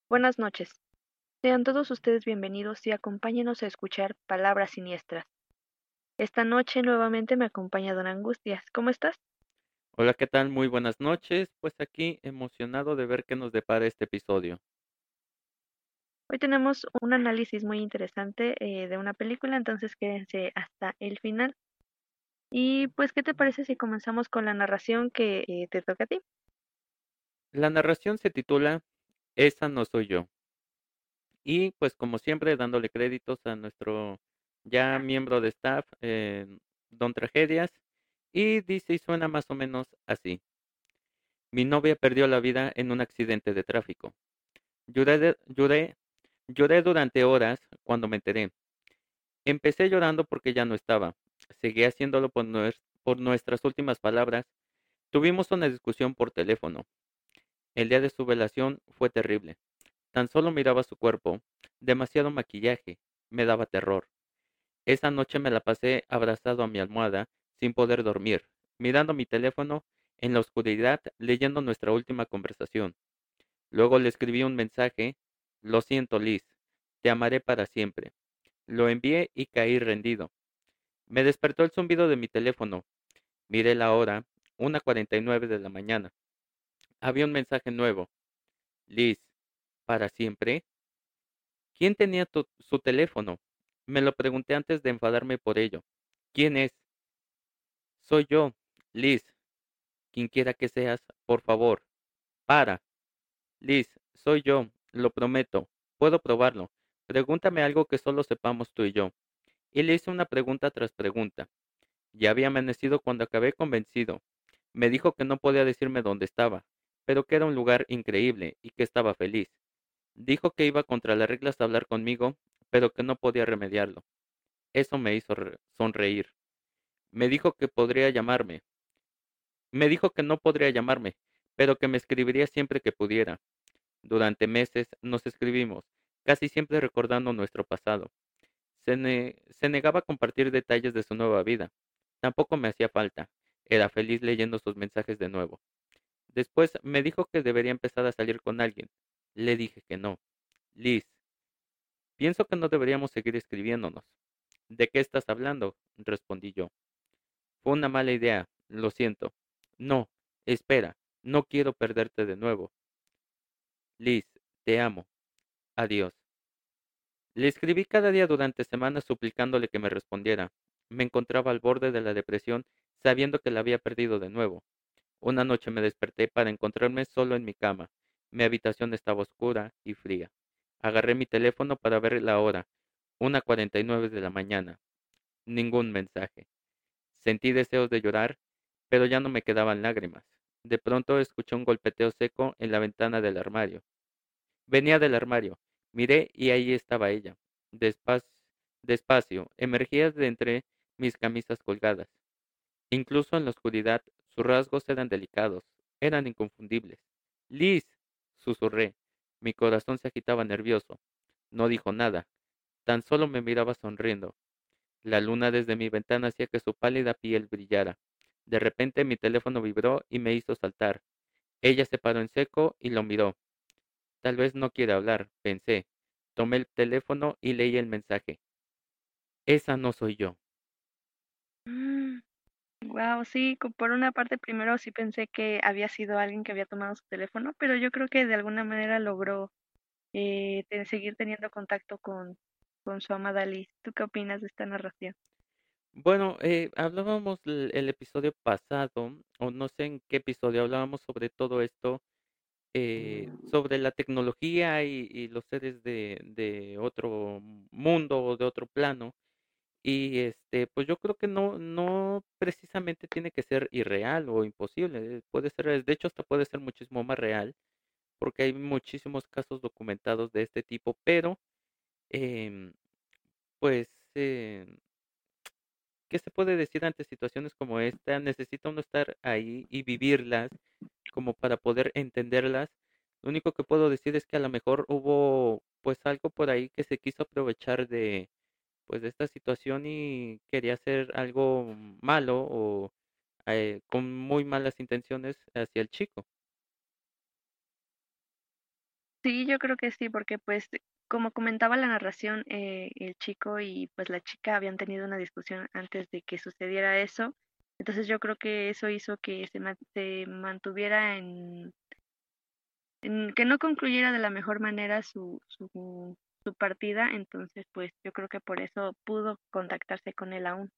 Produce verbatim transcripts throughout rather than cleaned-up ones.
Buenas noches. Sean todos ustedes bienvenidos y acompáñenos a escuchar Palabras Siniestras. Esta noche nuevamente me acompaña Don Angustias. ¿Cómo estás? Hola, ¿qué tal? Muy buenas noches. Pues aquí emocionado de ver qué nos depara este episodio. Hoy tenemos un análisis muy interesante eh, de una película, entonces quédense hasta el final. Y pues, ¿qué te parece si comenzamos con la narración que eh, te toca a ti? La narración se titula Esa no soy yo. Y pues como siempre dándole créditos a nuestro ya miembro de staff, eh, Don Tragedias. Y dice y suena más o menos así. Mi novia perdió la vida en un accidente de tráfico. Lloré, de- lloré, lloré durante horas cuando me enteré. Empecé llorando porque ya no estaba. Seguí haciéndolo por, nues- por nuestras últimas palabras. Tuvimos una discusión por teléfono. El día de su velación fue terrible. Tan solo miraba su cuerpo. Demasiado maquillaje. Me daba terror. Esa noche me la pasé abrazado a mi almohada, sin poder dormir, mirando mi teléfono en la oscuridad, leyendo nuestra última conversación. Luego le escribí un mensaje. Lo siento, Liz. Te amaré para siempre. Lo envié y caí rendido. Me despertó el zumbido de mi teléfono. Miré la hora, una cuarenta y nueve de la mañana. Había un mensaje nuevo. Liz, ¿para siempre? ¿Quién tenía tu- su teléfono? Me lo pregunté antes de enfadarme por ello. ¿Quién es? Soy yo, Liz. Quien quiera que seas, por favor, para. Liz, soy yo, lo prometo. Puedo probarlo. Pregúntame algo que solo sepamos tú y yo. Y le hice una pregunta tras pregunta. Ya había amanecido cuando acabé convencido. Me dijo que no podía decirme dónde estaba, pero que era un lugar increíble y que estaba feliz. Dijo que iba contra las reglas a hablar conmigo, pero que no podía remediarlo. Eso me hizo re- sonreír. Me dijo que podría llamarme. Me dijo que no podría llamarme, pero que me escribiría siempre que pudiera. Durante meses nos escribimos, casi siempre recordando nuestro pasado. Se, ne- se negaba a compartir detalles de su nueva vida. Tampoco me hacía falta. Era feliz leyendo sus mensajes de nuevo. Después me dijo que debería empezar a salir con alguien. Le dije que no. Liz, pienso que no deberíamos seguir escribiéndonos. ¿De qué estás hablando? Respondí yo. Fue una mala idea, lo siento. No, espera, no quiero perderte de nuevo. Liz, te amo. Adiós. Le escribí cada día durante semanas suplicándole que me respondiera. Me encontraba al borde de la depresión, sabiendo que la había perdido de nuevo. Una noche me desperté para encontrarme solo en mi cama. Mi habitación estaba oscura y fría. Agarré mi teléfono para ver la hora. Una cuarenta y nueve de la mañana. Ningún mensaje. Sentí deseos de llorar, pero ya no me quedaban lágrimas. De pronto escuché un golpeteo seco en la ventana del armario. Venía del armario. Miré y ahí estaba ella. Despacio, despacio, emergía de entre mis camisas colgadas. Incluso en la oscuridad, sus rasgos eran delicados, eran inconfundibles. Liz, susurré. Mi corazón se agitaba nervioso. No dijo nada, tan solo me miraba sonriendo. La luna desde mi ventana hacía que su pálida piel brillara. De repente mi teléfono vibró y me hizo saltar. Ella se paró en seco y lo miró. Tal vez no quiere hablar, pensé. Tomé el teléfono y leí el mensaje. Esa no soy yo. Wow, sí, co- por una parte primero sí pensé que había sido alguien que había tomado su teléfono, pero yo creo que de alguna manera logró eh, te- seguir teniendo contacto con, con su amada Liz. ¿Tú qué opinas de esta narración? Bueno, eh, hablábamos el, el episodio pasado, o no sé en qué episodio hablábamos sobre todo esto, eh, sobre la tecnología y, y los seres de, de otro mundo o de otro plano. Y este, pues yo creo que no, no precisamente tiene que ser irreal o imposible. eh, Puede ser, de hecho, hasta puede ser muchísimo más real, porque hay muchísimos casos documentados de este tipo, pero em, pues em, ¿qué se puede decir ante situaciones como esta? Necesita uno estar ahí y vivirlas como para poder entenderlas. Lo único que puedo decir es que a lo mejor hubo pues algo por ahí que se quiso aprovechar de pues de esta situación y quería hacer algo malo o eh, con muy malas intenciones hacia el chico. Sí, yo creo que sí, porque pues como comentaba la narración, eh, el chico y pues la chica habían tenido una discusión antes de que sucediera eso. Entonces yo creo que eso hizo que se, ma- se mantuviera en, en- que no concluyera de la mejor manera su, su, su partida. Entonces pues yo creo que por eso pudo contactarse con él aún.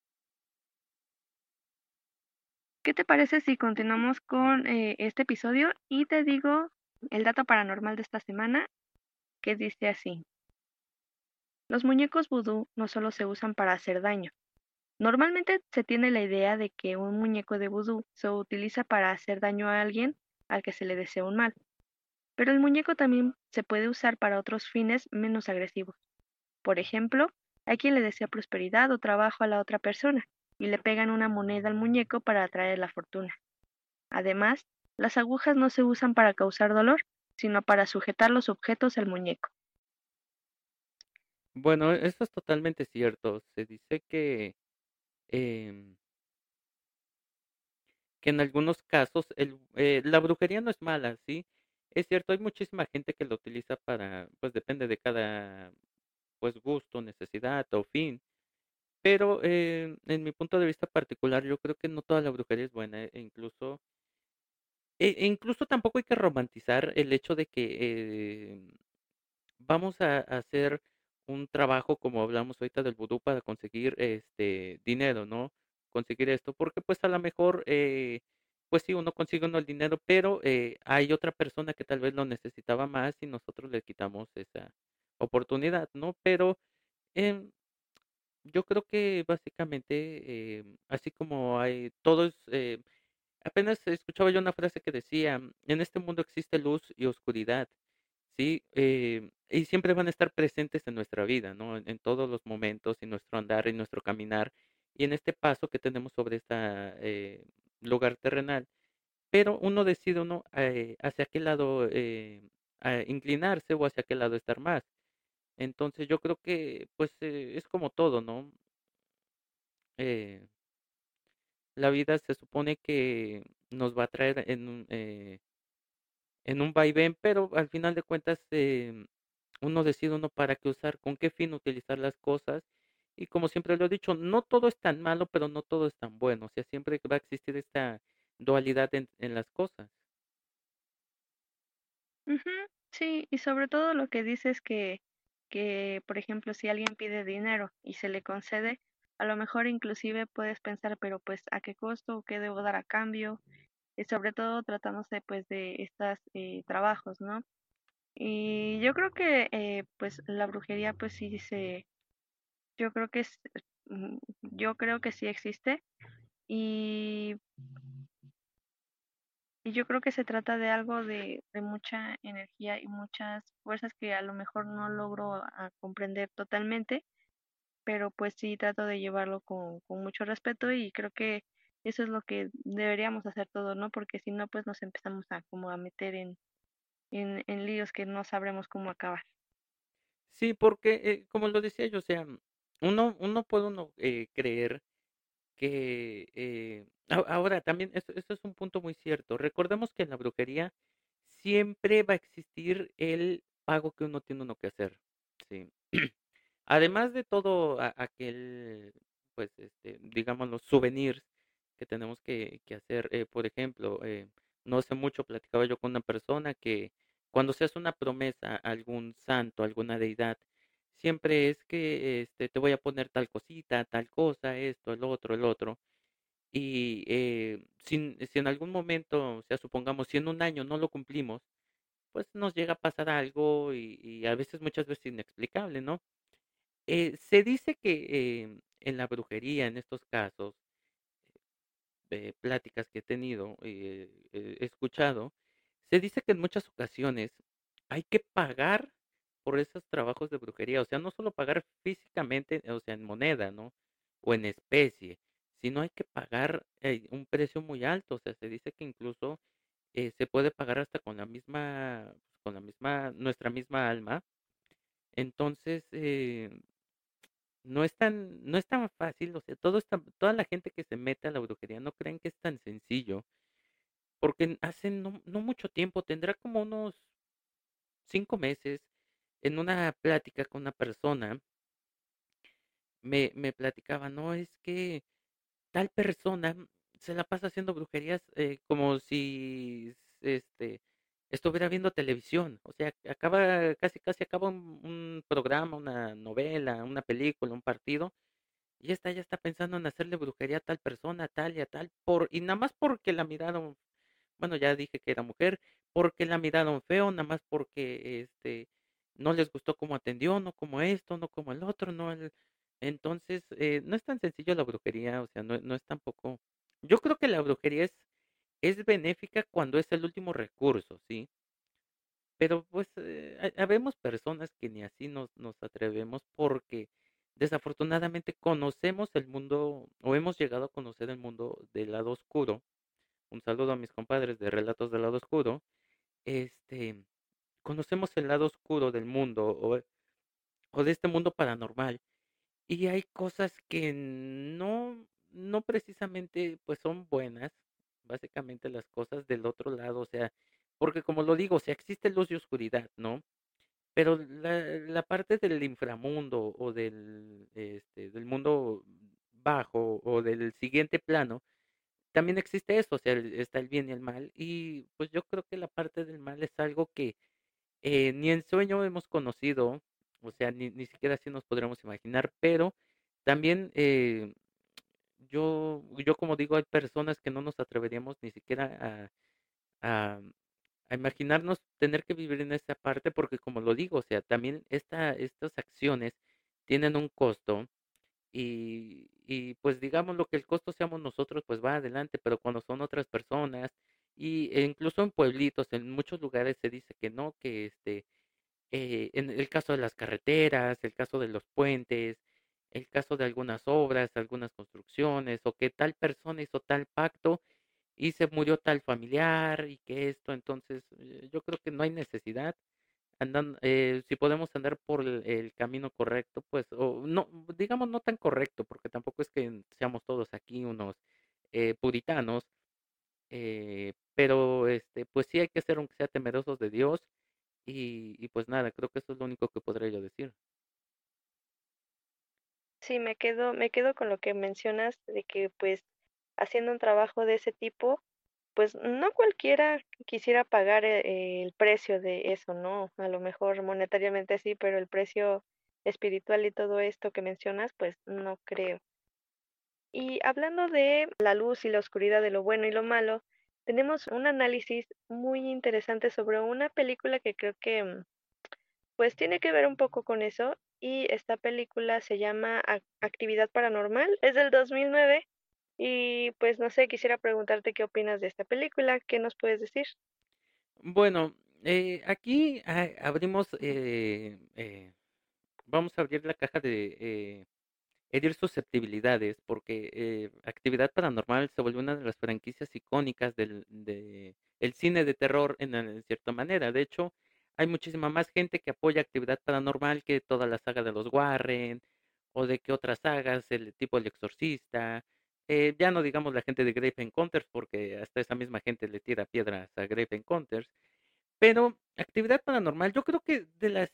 ¿Qué te parece si continuamos con eh, este episodio y te digo el dato paranormal de esta semana que dice así? Los muñecos vudú no solo se usan para hacer daño. Normalmente se tiene la idea de que un muñeco de vudú se utiliza para hacer daño a alguien al que se le desea un mal, pero el muñeco también se puede usar para otros fines menos agresivos. Por ejemplo, hay quien le desea prosperidad o trabajo a la otra persona y le pegan una moneda al muñeco para atraer la fortuna. Además, las agujas no se usan para causar dolor, sino para sujetar los objetos al muñeco. Bueno, eso es totalmente cierto. Se dice que, em, que en algunos casos el, eh, la brujería no es mala, ¿sí? Es cierto, hay muchísima gente que lo utiliza para, pues depende de cada, pues gusto, necesidad o fin. Pero eh, en mi punto de vista particular, yo creo que no toda la brujería es buena, e incluso, e, e incluso tampoco hay que romantizar el hecho de que eh, vamos a, a hacer un trabajo, como hablamos ahorita del vudú, para conseguir este dinero, ¿no? Conseguir esto, porque pues a lo mejor, eh, pues sí, uno consigue uno el dinero, pero eh, hay otra persona que tal vez lo necesitaba más y nosotros le quitamos esa oportunidad, ¿no? Pero em, yo creo que básicamente, em, así como hay todos, eh, apenas escuchaba yo una frase que decía, en este mundo existe luz y oscuridad. Sí, eh, y siempre van a estar presentes en nuestra vida, ¿no? En, en todos los momentos, en nuestro andar, en nuestro caminar, y en este paso que tenemos sobre este lugar terrenal. Pero uno decide, uno, eh, hacia qué lado eh, a inclinarse o hacia qué lado estar más. Entonces yo creo que, pues, eh, es como todo, ¿no? Eh, la vida se supone que nos va a traer en un, eh, en un vaivén, pero al final de cuentas, em, uno decide uno para qué usar, con qué fin utilizar las cosas. Y como siempre lo he dicho, no todo es tan malo, pero no todo es tan bueno. O sea, siempre va a existir esta dualidad en, en las cosas. Ujú, sí, y sobre todo lo que dices que, que, por ejemplo, si alguien pide dinero y se le concede, a lo mejor inclusive puedes pensar, pero pues a qué costo, qué debo dar a cambio, y sobre todo tratándose pues de estos trabajos, ¿no? Y yo creo que eh, pues la brujería pues sí se, yo creo que es, mm, yo creo que sí existe y Y yo creo que se trata de algo de, de mucha energía y muchas fuerzas que a lo mejor no logro a comprender totalmente, pero pues sí trato de llevarlo con, con mucho respeto y creo que eso es lo que deberíamos hacer todos, ¿no? Porque si no, pues nos empezamos a como a meter en, en, en líos que no sabremos cómo acabar. Sí, porque eh, como lo decía yo, o sea, uno, uno puede uno eh, creer que eh, a- ahora también eso, eso es un punto muy cierto. Recordemos que en la brujería siempre va a existir el pago que uno tiene uno que hacer. Sí. Además de todo a- aquel, pues, este, digamos, los souvenirs que tenemos que, que hacer, eh, por ejemplo, eh, no hace mucho platicaba yo con una persona que cuando se hace una promesa a algún santo, a alguna deidad, siempre es que este, te voy a poner tal cosita, tal cosa, esto, el otro, el otro. Y eh, si, si en algún momento, o sea, supongamos, si en un año no lo cumplimos, pues nos llega a pasar algo y, y a veces, muchas veces inexplicable, ¿no? Eh, se dice que em, en la brujería, en estos casos, eh, pláticas que he tenido, eh, eh, he escuchado, se dice que en muchas ocasiones hay que pagar por esos trabajos de brujería, o sea, no solo pagar físicamente, o sea, en moneda, ¿no? O en especie, sino hay que pagar eh, un precio muy alto, o sea, se dice que incluso eh, se puede pagar hasta con la misma, con la misma, nuestra misma alma. Entonces, eh, no es tan, no es tan fácil, o sea, todo está, toda la gente que se mete a la brujería no creen que es tan sencillo, porque hace no, no mucho tiempo, tendrá como unos cinco meses, en una plática con una persona, me, me platicaba, no, es que tal persona se la pasa haciendo brujerías eh, como si este estuviera viendo televisión. O sea, acaba, casi casi acaba un, un programa, una novela, una película, un partido, y esta ya está pensando en hacerle brujería a tal persona, a tal y a tal, por, y nada más porque la miraron, bueno, ya dije que era mujer, porque la miraron feo, nada más porque este no les gustó cómo atendió, no como esto, no como el otro, no el... Entonces, eh, no es tan sencillo la brujería, o sea, no, no es tampoco... Yo creo que la brujería es, es benéfica cuando es el último recurso, ¿sí? Pero pues eh, ha- habemos personas que ni así nos, nos atrevemos porque desafortunadamente conocemos el mundo o hemos llegado a conocer el mundo del lado oscuro. Un saludo a mis compadres de Relatos del Lado Oscuro. Este, conocemos el lado oscuro del mundo o, o de este mundo paranormal y hay cosas que no, no precisamente pues son buenas, básicamente las cosas del otro lado, o sea, porque como lo digo, o sea, existe luz y oscuridad, ¿no? Pero la, la parte del inframundo o del, este, del mundo bajo o del siguiente plano, también existe eso, o sea, el- está el bien y el mal, y pues yo creo que la parte del mal es algo que eh, ni en sueño hemos conocido, o sea, ni, ni siquiera así nos podremos imaginar, pero también eh, yo, yo como digo, hay personas que no nos atreveríamos ni siquiera a, a, a imaginarnos tener que vivir en esa parte, porque como lo digo, o sea, también esta, estas acciones tienen un costo y, y pues digamos lo que el costo seamos nosotros, pues va adelante, pero cuando son otras personas y e incluso en pueblitos, en muchos lugares se dice que no, que este, eh, en el caso de las carreteras, el caso de los puentes, el caso de algunas obras, algunas construcciones, o que tal persona hizo tal pacto y se murió tal familiar y que esto, entonces eh, yo creo que no hay necesidad andan, eh, si podemos andar por el, el camino correcto, pues, o no, digamos no tan correcto, porque tampoco es que seamos todos aquí unos eh, puritanos, eh, pero este, pues sí hay que ser aunque sea temerosos de Dios y, y pues nada, creo que eso es lo único que podría yo decir. Sí, me quedo, me quedo con lo que mencionas de que pues haciendo un trabajo de ese tipo, pues no cualquiera quisiera pagar e- el precio de eso, ¿no? A lo mejor monetariamente sí, pero el precio espiritual y todo esto que mencionas, pues no creo. Y hablando de la luz y la oscuridad, de lo bueno y lo malo, tenemos un análisis muy interesante sobre una película que creo que mm, pues tiene que ver un poco con eso. Y esta película se llama Ac- Actividad Paranormal, es del dos mil nueve. Y pues no sé, quisiera preguntarte qué opinas de esta película, ¿qué nos puedes decir? Bueno, eh, aquí ah, abrimos, eh, eh, vamos a abrir la caja de eh, herir susceptibilidades, porque eh, Actividad Paranormal se volvió una de las franquicias icónicas del de, el cine de terror en, en cierta manera. De hecho, hay muchísima más gente que apoya Actividad Paranormal que toda la saga de los Warren o de que otras sagas, el tipo El Exorcista. Eh, ya no digamos la gente de Grave Encounters, porque hasta esa misma gente le tira piedras a Grave Encounters. Pero Actividad Paranormal, yo creo que de las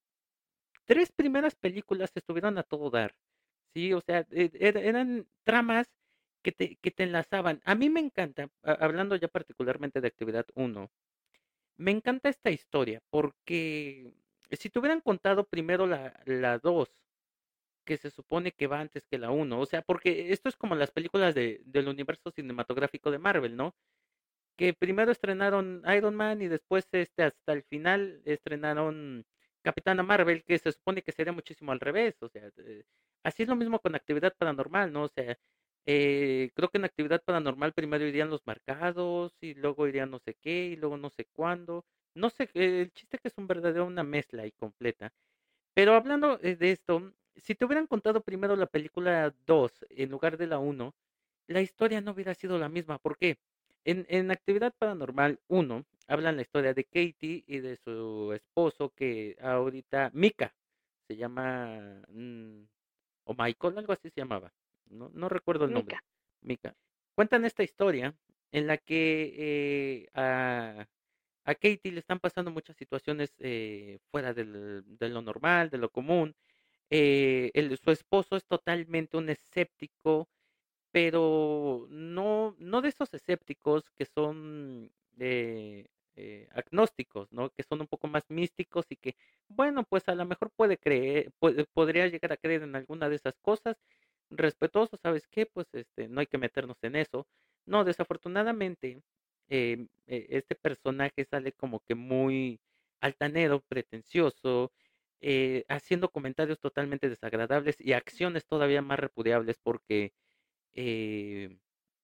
tres primeras películas estuvieron a todo dar. Sí, o sea, e- er- eran tramas que te, que te enlazaban. A mí me encanta, a- hablando ya particularmente de Actividad uno, me encanta esta historia porque si te hubieran contado primero la, la dos, que se supone que va antes que la uno, o sea, porque esto es como las películas de, del universo cinematográfico de Marvel, ¿no? Que primero estrenaron Iron Man y después este hasta el final estrenaron Capitana Marvel, que se supone que sería muchísimo al revés, o sea, eh, así es lo mismo con Actividad Paranormal, ¿no? O sea, eh, creo que en Actividad Paranormal primero irían los marcados y luego irían no sé qué y luego no sé cuándo, no sé, eh, el chiste que es un verdadero una mezcla y completa. Pero hablando eh, de esto, si te hubieran contado primero la película dos en lugar de la uno, la historia no hubiera sido la misma. ¿Por qué? En, en Actividad Paranormal uno hablan la historia de Katie y de su esposo que ahorita, Mika, se llama, mm, o Michael, algo así se llamaba. No, no recuerdo el nombre. Mika. Mika. Cuentan esta historia en la que eh, a a Katie le están pasando muchas situaciones eh, fuera del, de lo normal, de lo común. Eh, el, su esposo es totalmente un escéptico, pero no, no de esos escépticos que son eh, eh, agnósticos, ¿no? Que son un poco más místicos y que, bueno, pues a lo mejor puede creer, puede- podría llegar a creer en alguna de esas cosas. Respetuoso, ¿sabes qué? Pues este, no hay que meternos en eso. No, desafortunadamente, eh, eh, este personaje sale como que muy altanero, pretencioso, eh, haciendo comentarios totalmente desagradables y acciones todavía más repudiables porque eh,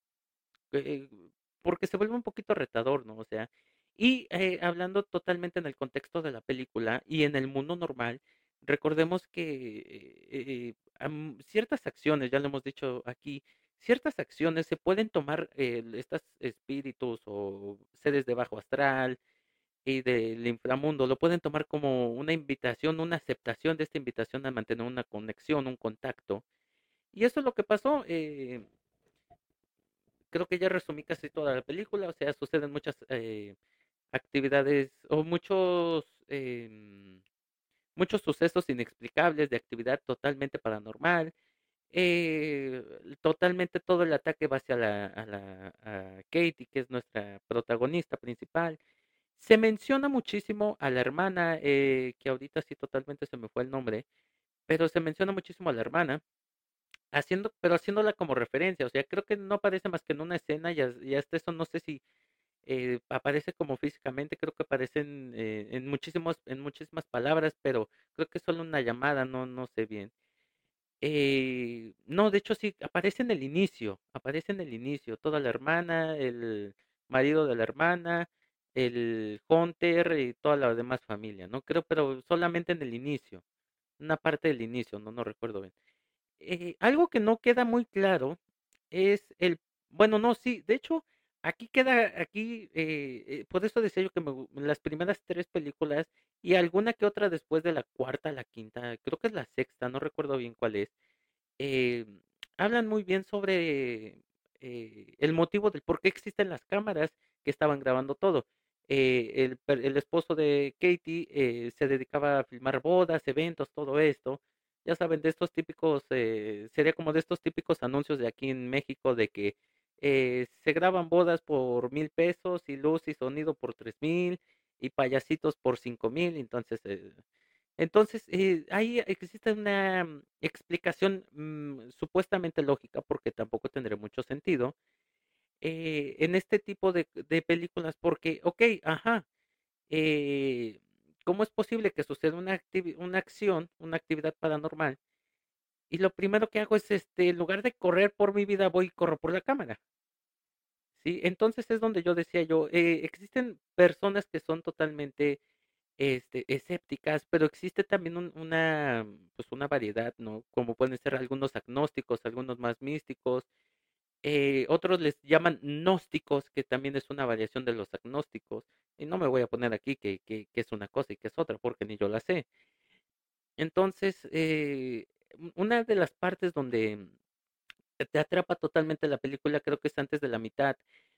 eh, porque se vuelve un poquito retador, ¿no? O sea, y eh, hablando totalmente en el contexto de la película y en el mundo normal, recordemos que eh, eh, am- ciertas acciones, ya lo hemos dicho aquí, ciertas acciones se pueden tomar, eh, estos espíritus o seres de bajo astral y del inframundo, lo pueden tomar como una invitación, una aceptación de esta invitación a mantener una conexión, un contacto. Y eso es lo que pasó. Eh, creo que ya resumí casi toda la película, o sea, suceden muchas eh, actividades o muchos em, muchos sucesos inexplicables de actividad totalmente paranormal. Eh, totalmente todo el ataque va hacia la, a la a Katie, que es nuestra protagonista principal. Se menciona muchísimo a la hermana, eh, que ahorita sí totalmente se me fue el nombre, pero se menciona muchísimo a la hermana haciendo, pero haciéndola como referencia, o sea, creo que no aparece más que en una escena y, as- y hasta eso no sé si eh, aparece como físicamente, creo que aparecen eh, en muchísimos, en muchísimas palabras, pero creo que es solo una llamada, no, no sé bien. Eh, no, de hecho sí, aparece en el inicio, aparece en el inicio, toda la hermana, el marido de la hermana, el Hunter y toda la demás familia, ¿no? Creo, pero solamente en el inicio, una parte del inicio, no, no recuerdo bien. Eh, algo que no queda muy claro es el, bueno, no, sí, de hecho, aquí queda, aquí, eh, eh, por eso decía yo que me gu- las primeras tres películas y alguna que otra después de la cuarta, la quinta, creo que es la sexta, no recuerdo bien cuál es, eh, hablan muy bien sobre eh, el motivo del por qué existen las cámaras que estaban grabando todo. Eh, el, per- el esposo de Katie eh, se dedicaba a filmar bodas, eventos, todo esto. Ya saben, de estos típicos, eh, sería como de estos típicos anuncios de aquí en México de que eh, se graban bodas por mil pesos y luz y sonido por tres mil y payasitos por cinco mil. Entonces, eh, entonces, eh, ahí existe una mm, explicación mm, supuestamente lógica, porque tampoco tendría mucho sentido, eh, en este tipo de, de películas, porque, ok, ajá, eh, ¿cómo es posible que suceda una, activi- una acción, una actividad paranormal, y lo primero que hago es, este, en lugar de correr por mi vida, voy y corro por la cámara? ¿Sí? Entonces es donde yo decía yo, eh, existen personas que son totalmente este, escépticas, pero existe también un- una, pues una variedad, ¿no? Como pueden ser algunos agnósticos, algunos más místicos, eh, otros les llaman gnósticos, que también es una variación de los agnósticos, y no me voy a poner aquí que, que, que es una cosa y que es otra, porque ni yo la sé. Entonces, eh, u- una de las partes donde te te atrapa totalmente la película, creo que es antes de la mitad,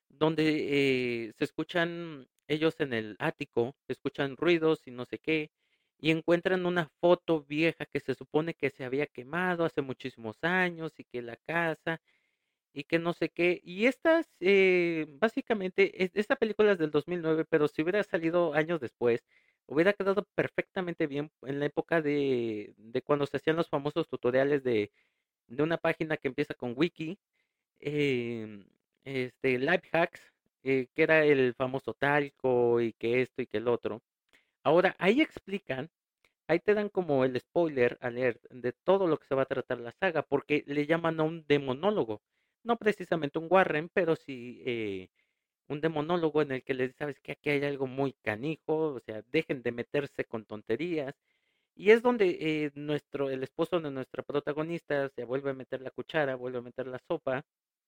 donde eh, se escuchan ellos en el ático, se escuchan ruidos y no sé qué, y encuentran una foto vieja que se supone que se había quemado hace muchísimos años y que la casa y que no sé qué. Y estas, eh, básicamente, es- esta película es del dos mil nueve, pero si hubiera salido años después, hubiera quedado perfectamente bien en la época de, de cuando se hacían los famosos tutoriales de de una página que empieza con wiki, em, este, life hacks, eh, que era el famoso talco y que esto y que el otro. Ahora, ahí explican, ahí te dan como el spoiler alert de todo lo que se va a tratar la saga, porque le llaman a un demonólogo. No precisamente un Warren, pero sí eh, un demonólogo en el que les dice, sabes que aquí hay algo muy canijo, o sea, dejen de meterse con tonterías. Y es donde eh, nuestro, el esposo de nuestra protagonista se vuelve a meter la cuchara, vuelve a meter la sopa.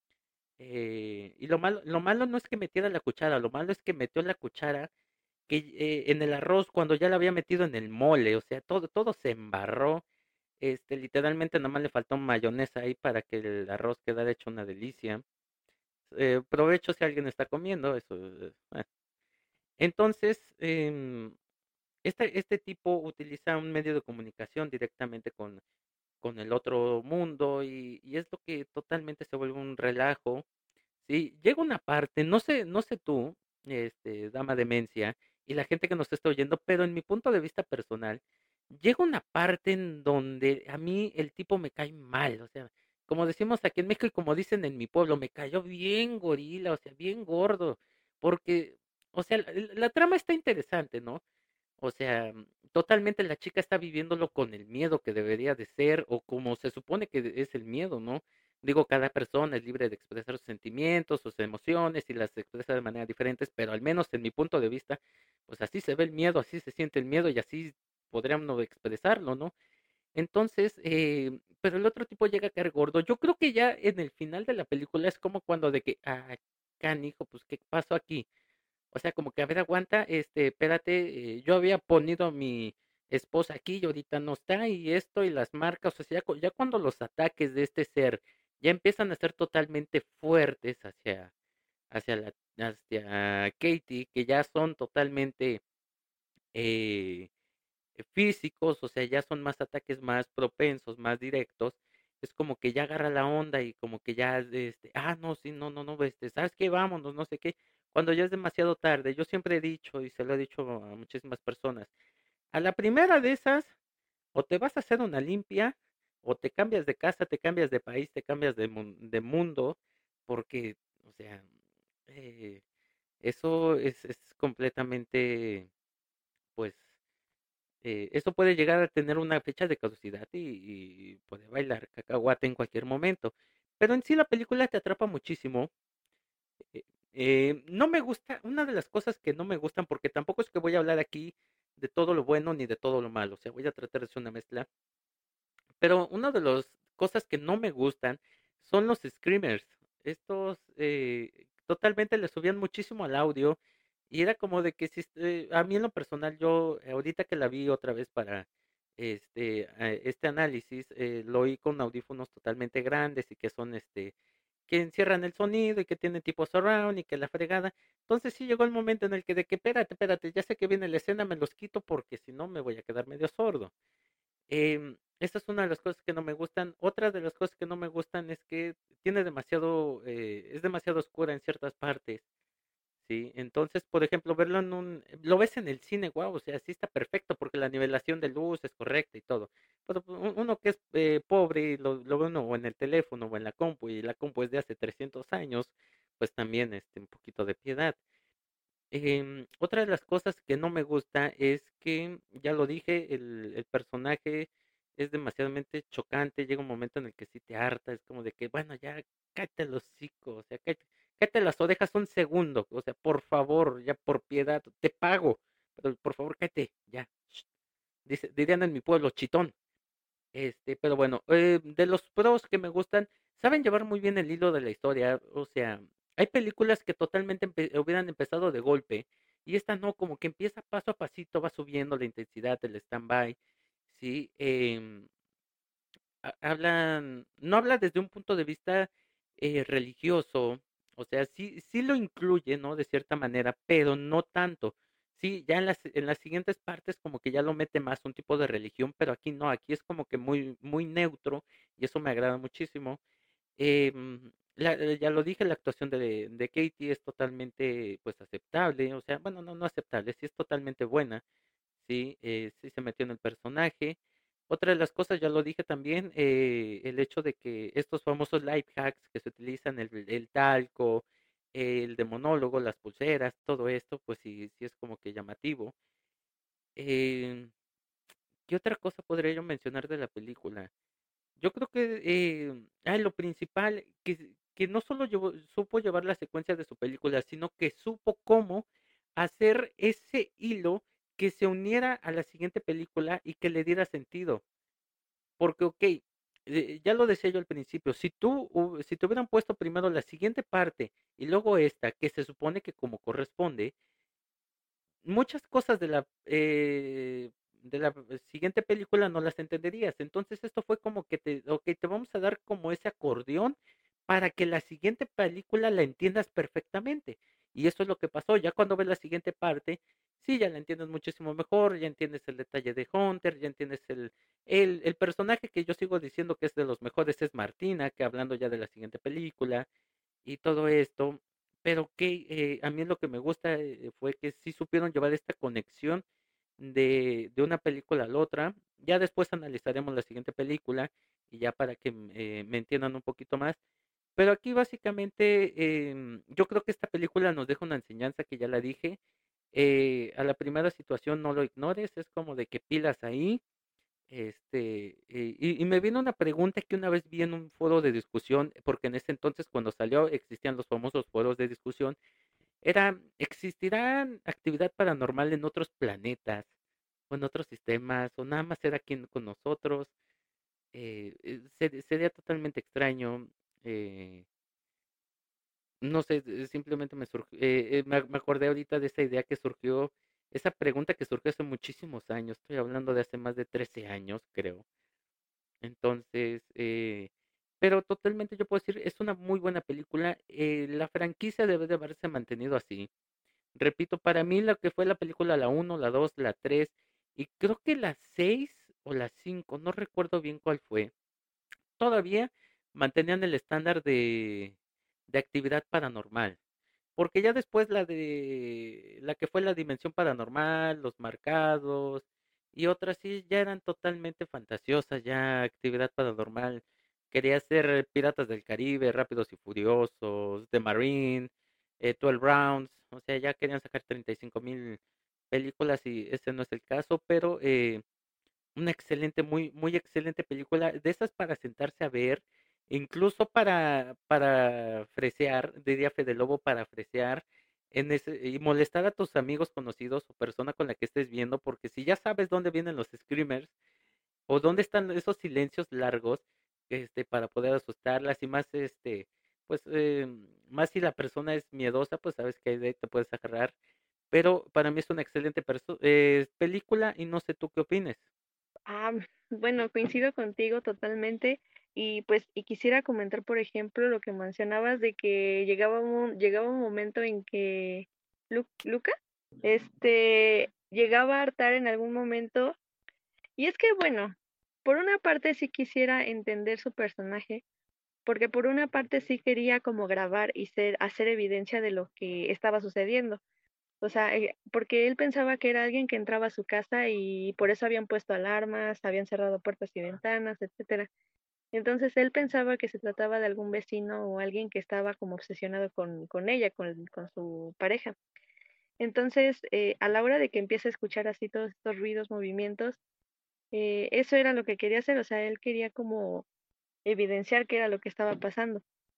Eh, y lo malo, lo malo no es que metiera la cuchara, lo malo es que metió la cuchara que eh, en el arroz cuando ya la había metido en el mole, o sea, todo, todo se embarró. Este, literalmente nada más le faltó mayonesa ahí para que el arroz quedara hecho una delicia. Eh, provecho si alguien está comiendo, eso. eh, Entonces, em, este, este tipo utiliza un medio de comunicación directamente con, con el otro mundo y, y es lo que totalmente se vuelve un relajo. Sí, llega una parte, no sé, no sé tú, este, dama demencia, y la gente que nos está oyendo, pero en mi punto de vista personal, llega una parte en donde a mí el tipo me cae mal, o sea, como decimos aquí en México y como dicen en mi pueblo, me cayó bien gorila, o sea, bien gordo, porque, o sea, la, la trama está interesante, ¿no? O sea, mm, totalmente la chica está viviéndolo con el miedo que debería de ser o como se supone que es el miedo, ¿no? Digo, cada persona es libre de expresar sus sentimientos, sus emociones y las expresa de manera diferentes, pero al menos en mi punto de vista, pues así se ve el miedo, así se siente el miedo y así podríamos expresarlo, ¿no? Entonces, eh, pero el otro tipo llega a caer gordo. Yo creo que ya en el final de la película es como cuando de que, ah, canijo, pues, ¿qué pasó aquí? O sea, como que, a ver, aguanta, este, espérate, eh, yo había ponido a mi esposa aquí y ahorita no está, y esto y las marcas, o sea, ya, cu- ya cuando los ataques de este ser ya empiezan a ser totalmente fuertes hacia, hacia la, hacia Katie, que ya son totalmente eh, físicos, o sea, ya son más ataques más propensos, más directos, es como que ya agarra la onda y como que ya, este, ah, no, sí, no, no, no, este, ¿sabes qué? Vámonos, no sé qué, cuando ya es demasiado tarde. Yo siempre he dicho, y se lo he dicho a muchísimas personas, a la primera de esas, o te vas a hacer una limpia, o te cambias de casa, te cambias de país, te cambias de, mun- de mundo, porque, o sea, eh, eso es, es completamente, pues, eh, eso puede llegar a tener una fecha de caducidad y, y puede bailar cacahuate en cualquier momento. Pero en sí la película te atrapa muchísimo. Eh, eh, no me gusta, una de las cosas que no me gustan, porque tampoco es que voy a hablar aquí de todo lo bueno ni de todo lo malo, o sea, voy a tratar de hacer una mezcla. Pero una de las cosas que no me gustan son los screamers. Estos eh, totalmente le subían muchísimo al audio y era como de que si eh, a mí en lo personal yo eh, ahorita que la vi otra vez para este eh, este análisis eh, lo oí con audífonos totalmente grandes y que son este que encierran el sonido y que tienen tipo surround y que la fregada. Entonces sí llegó el momento en el que de que espérate, espérate, ya sé que viene la escena, me los quito porque si no me voy a quedar medio sordo. Em, esta es una de las cosas que no me gustan. Otra de las cosas que no me gustan es que tiene demasiado, eh, es demasiado oscura en ciertas partes, ¿sí? Entonces, por ejemplo, verlo en un, lo ves en el cine, wow, o sea, sí está perfecto porque la nivelación de luz es correcta y todo. Pero pues, un- uno que es eh, pobre y lo, lo ve uno o en el teléfono o en la compu y la compu es de hace trescientos años, pues también este, un poquito de piedad. Em, otra de las cosas que no me gusta es que, ya lo dije, el, el personaje es demasiadamente chocante, llega un momento en el que sí te harta, es como de que, bueno, ya cállate el hocico, o sea, cállate, cállate las orejas un segundo, o sea, por favor, ya por piedad, te pago, pero por favor cállate, ya, sh, dice, dirían en mi pueblo, chitón. Este, pero bueno, eh, de los pros que me gustan, saben llevar muy bien el hilo de la historia. O sea, hay películas que totalmente empe- hubieran empezado de golpe y esta no, como que empieza paso a pasito, va subiendo la intensidad del stand-by, ¿sí? Em, ha- hablan, no habla desde un punto de vista eh, religioso, o sea, sí, sí lo incluye, ¿no? De cierta manera, pero no tanto. Sí, ya en las, en las siguientes partes como que ya lo mete más un tipo de religión, pero aquí no, aquí es como que muy, muy neutro y eso me agrada muchísimo. Em, la- eh, ya lo dije, la actuación de, de Katie es totalmente, pues, aceptable, o sea, bueno, no, no aceptable, sí es totalmente buena. Sí, eh, sí se metió en el personaje. Otra de las cosas, ya lo dije también, eh, el hecho de que estos famosos life hacks que se utilizan, el, el talco, el de monólogo, las pulseras, todo esto, pues sí, sí es como que llamativo. Eh, ¿Qué otra cosa podría yo mencionar de la película? Yo creo que eh, ah, lo principal, que, que no solo llevó- supo llevar la secuencia de su película, sino que supo cómo hacer ese hilo que se uniera a la siguiente película y que le diera sentido. Porque, ok, eh, ya lo decía yo al principio, si tú, hu- si te hubieran puesto primero la siguiente parte y luego esta, que se supone que como corresponde, muchas cosas de la eh, de la siguiente película no las entenderías. Entonces esto fue como que te, ok, te vamos a dar como ese acordeón para que la siguiente película la entiendas perfectamente. Y eso es lo que pasó. Ya cuando ves la siguiente parte, sí, ya la entiendes muchísimo mejor, ya entiendes el detalle de Hunter, ya entiendes el, el, el personaje que yo sigo diciendo que es de los mejores es Martina, que hablando ya de la siguiente película y todo esto, pero que eh, a mí lo que me gusta eh, fue que sí supieron llevar esta conexión de, de una película a la otra. Ya después analizaremos la siguiente película y ya para que eh, me entiendan un poquito más. Pero aquí básicamente em, yo creo que esta película nos deja una enseñanza que ya la dije. Eh, a la primera situación no lo ignores, es como de que pilas ahí. Este, eh, y, y me vino una pregunta que una vez vi en un foro de discusión, porque en ese entonces cuando salió existían los famosos foros de discusión, era, ¿existirá actividad paranormal en otros planetas o en otros sistemas o nada más era aquí con nosotros? Eh, eh, ser- sería totalmente extraño. eh, no sé, eh, simplemente me surgió, eh, eh, me, me acordé ahorita de esa idea que surgió, esa pregunta que surgió hace muchísimos años, estoy hablando de hace más de trece años, creo. Entonces, eh, pero totalmente yo puedo decir, es una muy buena película. Eh, la franquicia debe de haberse mantenido así. Repito, para mí lo que fue la película, la uno, la dos, la tres y creo que la seis o la cinco, no recuerdo bien cuál fue. Todavía mantenían el estándar de, de actividad paranormal. Porque ya después la de la que fue la dimensión paranormal, los marcados y otras sí ya eran totalmente fantasiosas, ya actividad paranormal. Quería ser Piratas del Caribe, Rápidos y Furiosos, The Marine, eh, doce Rounds, o sea, ya querían sacar treinta y cinco mil películas y ese no es el caso, pero eh, una excelente, muy, muy excelente película, de esas para sentarse a ver, incluso para, para fresear, diría Fede Lobo, para fresear en ese, y molestar a tus amigos conocidos o persona con la que estés viendo, porque si ya sabes dónde vienen los screamers o dónde están esos silencios largos, este, para poder asustarlas y más, este, pues, eh, más si la persona es miedosa, pues sabes que de ahí te puedes agarrar. Pero para mí es una excelente perso- eh, película y no sé tú qué opines. Ah, bueno, coincido contigo totalmente y pues y quisiera comentar, por ejemplo, lo que mencionabas de que llegaba un, llegaba un momento en que Lu- Luca este llegaba a hartar en algún momento y es que bueno, por una parte sí quisiera entender su personaje, porque por una parte sí quería como grabar y ser hacer evidencia de lo que estaba sucediendo. O sea, eh, porque él pensaba que era alguien que entraba a su casa y por eso habían puesto alarmas, habían cerrado puertas y ventanas, etcétera. Entonces él pensaba que se trataba de algún vecino o alguien que estaba como obsesionado con, con ella, con, con su pareja. Entonces, eh, a la hora de que empieza a escuchar así todos estos ruidos, movimientos, eh, eso era lo que quería hacer, o sea, él quería como evidenciar qué era lo que estaba pasando.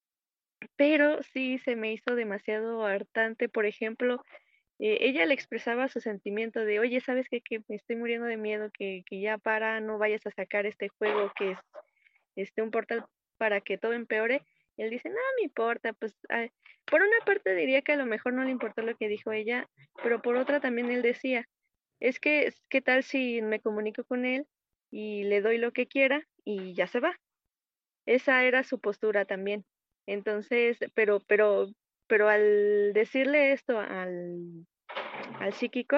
Pero sí se me hizo demasiado hartante, por ejemplo, eh, ella le expresaba su sentimiento de, oye, ¿sabes qué? Que me estoy muriendo de miedo, que, que ya para, no vayas a sacar este juego que es este un portal para que todo empeore. Y él dice, no me importa, pues ah, por una parte diría que a lo mejor no le importó lo que dijo ella, pero por otra también él decía, es que, ¿qué tal si me comunico con él y le doy lo que quiera y ya se va? Esa era su postura también. Entonces, pero, pero, pero al decirle esto al, al psíquico,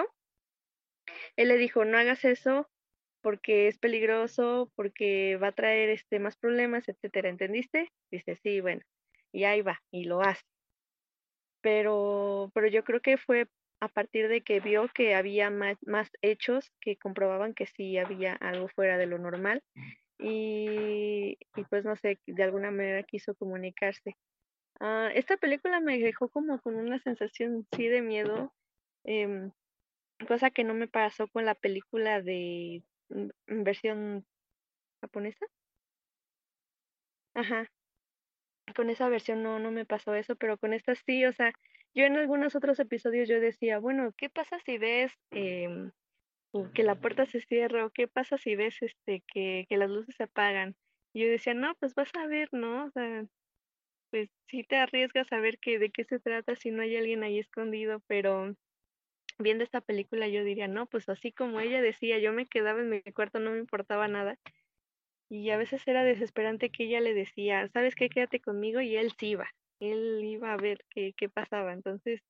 él le dijo, no hagas eso porque es peligroso, porque va a traer este más problemas, etcétera, ¿entendiste? Dice, sí, bueno, y ahí va, y lo hace. Pero, pero yo creo que fue a partir de que vio que había más, más hechos que comprobaban que sí había algo fuera de lo normal y, y pues no sé, de alguna manera quiso comunicarse. Ah, esta película me dejó como con una sensación sí de miedo, em, cosa que no me pasó con la película de mm, versión japonesa. Ajá, con esa versión no, no me pasó eso, pero con esta sí, o sea, yo en algunos otros episodios yo decía, bueno, ¿qué pasa si ves em, o que la puerta se cierra o qué pasa si ves este que, que las luces se apagan? Y yo decía, no, pues vas a ver, ¿no? O sea, pues sí te arriesgas a ver que, de qué se trata si no hay alguien ahí escondido, pero viendo esta película yo diría, no, pues así como ella decía, yo me quedaba en mi cuarto, no me importaba nada. Y a veces era desesperante que ella le decía, ¿sabes qué? Quédate conmigo y él sí iba. Él iba a ver qué, qué pasaba. Entonces,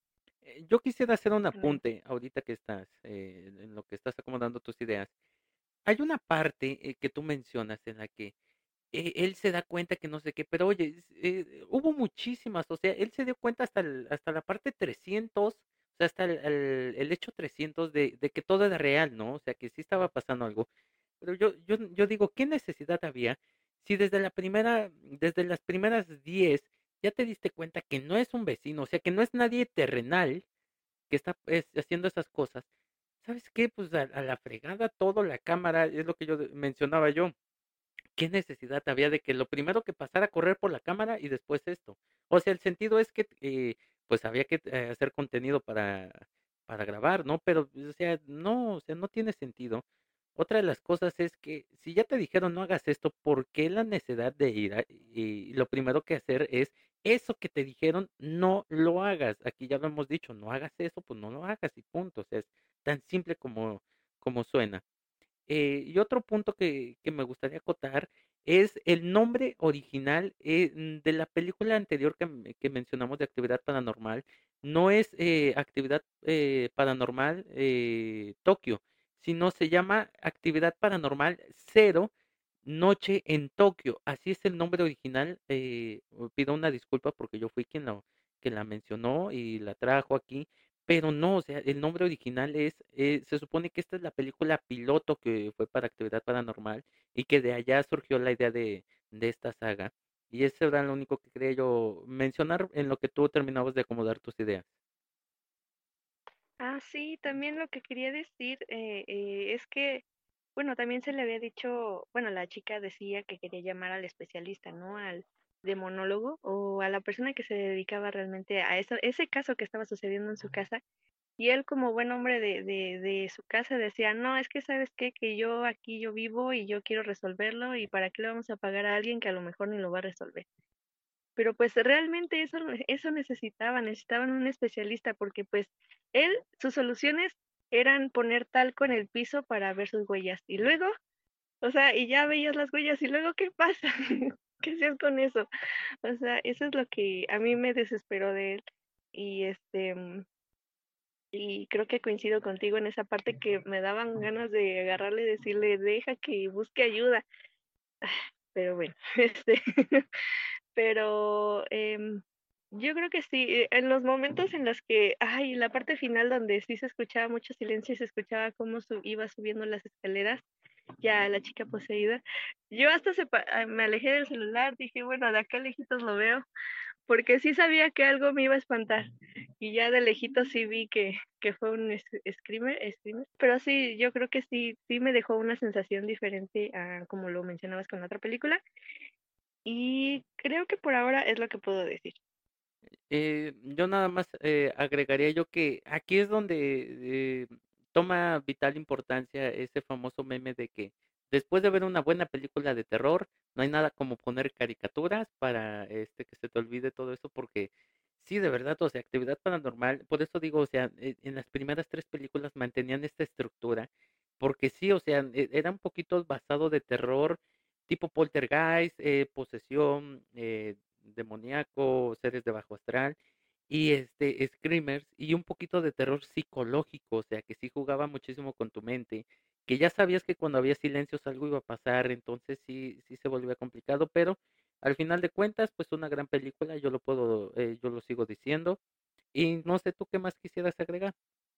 Eh, yo quisiera hacer un También. apunte ahorita que estás, eh, en lo que estás acomodando tus ideas. Hay una parte eh, que tú mencionas en la que eh, él se da cuenta que no sé qué, pero oye, es- eh, hubo muchísimas, o sea, él se dio cuenta hasta, el- hasta la parte trescientos, o sea, hasta el, el- el hecho trescientos de, de que todo era real, ¿no? O sea, que sí estaba pasando algo. Pero yo, yo, yo digo, ¿qué necesidad había si desde la primera, desde las primeras diez ya te diste cuenta que no es un vecino, o sea, que no es nadie terrenal que está pues, haciendo esas cosas? ¿Sabes qué? Pues a, a la fregada todo, la cámara, es lo que yo de- mencionaba yo. ¿Qué necesidad había de que lo primero que pasara a correr por la cámara y después esto? O sea, el sentido es que eh, pues había que eh, hacer contenido para, para grabar, ¿no? Pero, o sea, no, o sea, no tiene sentido. Otra de las cosas es que si ya te dijeron no hagas esto, ¿por qué la necesidad de ir? a- y lo primero que hacer es eso que te dijeron, no lo hagas. Aquí ya lo hemos dicho, no hagas eso, pues no lo hagas y punto. O sea, es tan simple como, como suena. Eh, y otro punto que, que me gustaría acotar es el nombre original eh, mm, de la película anterior que, m- que mencionamos de Actividad Paranormal. No es eh, Actividad eh, Paranormal eh, Tokio, sino se llama Actividad Paranormal Cero, Noche en Tokio. Así es el nombre original. Eh, pido una disculpa porque yo fui quien la, quien la mencionó y la trajo aquí, pero no, o sea, el nombre original es, eh, se supone que esta es la película piloto que fue para Actividad Paranormal y que de allá surgió la idea de, de esta saga. Y eso era lo único que quería yo mencionar en lo que tú terminabas de acomodar tus ideas. Ah, sí, también lo que quería decir eh, eh, es que, bueno, también se le había dicho, bueno, la chica decía que quería llamar al especialista, ¿no? Al demonólogo o a la persona que se dedicaba realmente a eso, ese caso que estaba sucediendo en su casa. Y él como buen hombre de, de, de su casa decía, no, es que sabes qué, que yo aquí yo vivo y yo quiero resolverlo y para qué le vamos a pagar a alguien que a lo mejor ni lo va a resolver. Pero pues realmente eso, eso necesitaban, necesitaban un especialista porque pues él, sus soluciones eran poner talco en el piso para ver sus huellas. Y luego, o sea, y ya veías las huellas y luego, ¿qué pasa? ¿Qué hacías con eso? O sea, eso es lo que a mí me desesperó de él. Y este, mm, y creo que coincido contigo en esa parte que me daban ganas de agarrarle y decirle, deja que busque ayuda. Pero bueno, este, pero em, yo creo que sí, eh, en los momentos en los que, ay, la parte final donde sí se escuchaba mucho silencio y se escuchaba cómo su- iba subiendo las escaleras, ya la chica poseída, yo hasta se pa- ah, me alejé del celular, dije, bueno, de acá lejitos lo veo, porque sí sabía que algo me iba a espantar, y ya de lejitos sí vi que, que fue un es- screamer, screamer, pero sí, yo creo que sí, sí me dejó una sensación diferente a como lo mencionabas con la otra película, y creo que por ahora es lo que puedo decir. Eh, yo nada más eh, agregaría yo que aquí es donde eh, toma vital importancia ese famoso meme de que después de ver una buena película de terror, no hay nada como poner caricaturas para este que se te olvide todo eso, porque sí, de verdad, o sea, Actividad Paranormal, por eso digo, o sea, e- en las primeras tres películas mantenían esta estructura, porque sí, o sea, e- era un poquito basado de terror, tipo poltergeist, eh, posesión, eh, demoníaco, seres de bajo astral y este screamers y un poquito de terror psicológico, o sea, que sí jugaba muchísimo con tu mente, que ya sabías que cuando había silencios algo iba a pasar, entonces sí sí se volvía complicado, pero al final de cuentas, pues una gran película, yo lo puedo eh, yo lo sigo diciendo y no sé tú qué más quisieras agregar.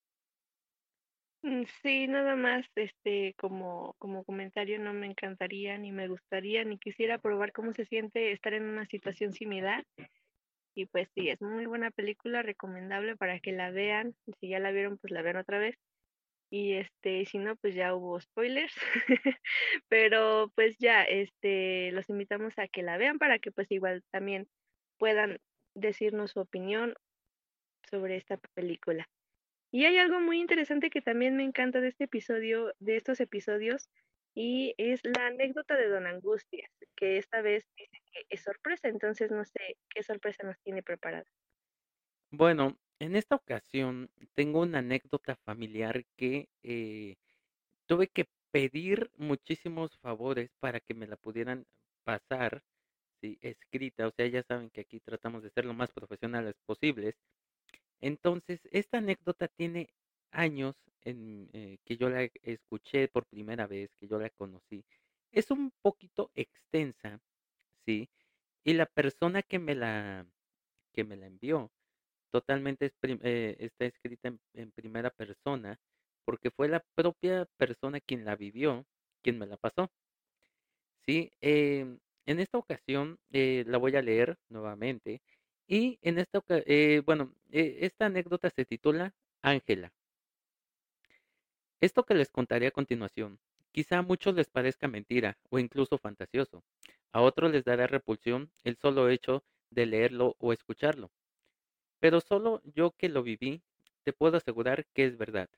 Mm, sí, nada más, este, como, como comentario, no me encantaría, ni me gustaría, ni quisiera probar cómo se siente estar en una situación similar. Y pues sí, es muy buena película, recomendable para que la vean. Si ya la vieron, pues la vean otra vez. Y este, si no, pues ya hubo spoilers. Pero pues ya, este, los invitamos a que la vean para que pues igual también puedan decirnos su opinión sobre esta película. Y hay algo muy interesante que también me encanta de este episodio, de estos episodios, y es la anécdota de Don Angustias, que esta vez dice que es sorpresa, entonces no sé qué sorpresa nos tiene preparada. Bueno, en esta ocasión tengo una anécdota familiar que eh, tuve que pedir muchísimos favores para que me la pudieran pasar, sí, escrita. O sea, ya saben que aquí tratamos de ser lo más profesionales posibles. Entonces, esta anécdota tiene años en, eh, que yo la escuché por primera vez, que yo la conocí. Es un poquito extensa, ¿sí? Y la persona que me la, que me la envió totalmente es prim- eh, está escrita en, en primera persona, porque fue la propia persona quien la vivió, quien me la pasó. Sí, em, en esta ocasión eh, la voy a leer nuevamente y en esta oca- eh, bueno, eh, esta anécdota se titula Ángela. Esto que les contaré a continuación, quizá a muchos les parezca mentira o incluso fantasioso. A otros les dará repulsión el solo hecho de leerlo o escucharlo. Pero solo yo que lo viví, te puedo asegurar que es verdad.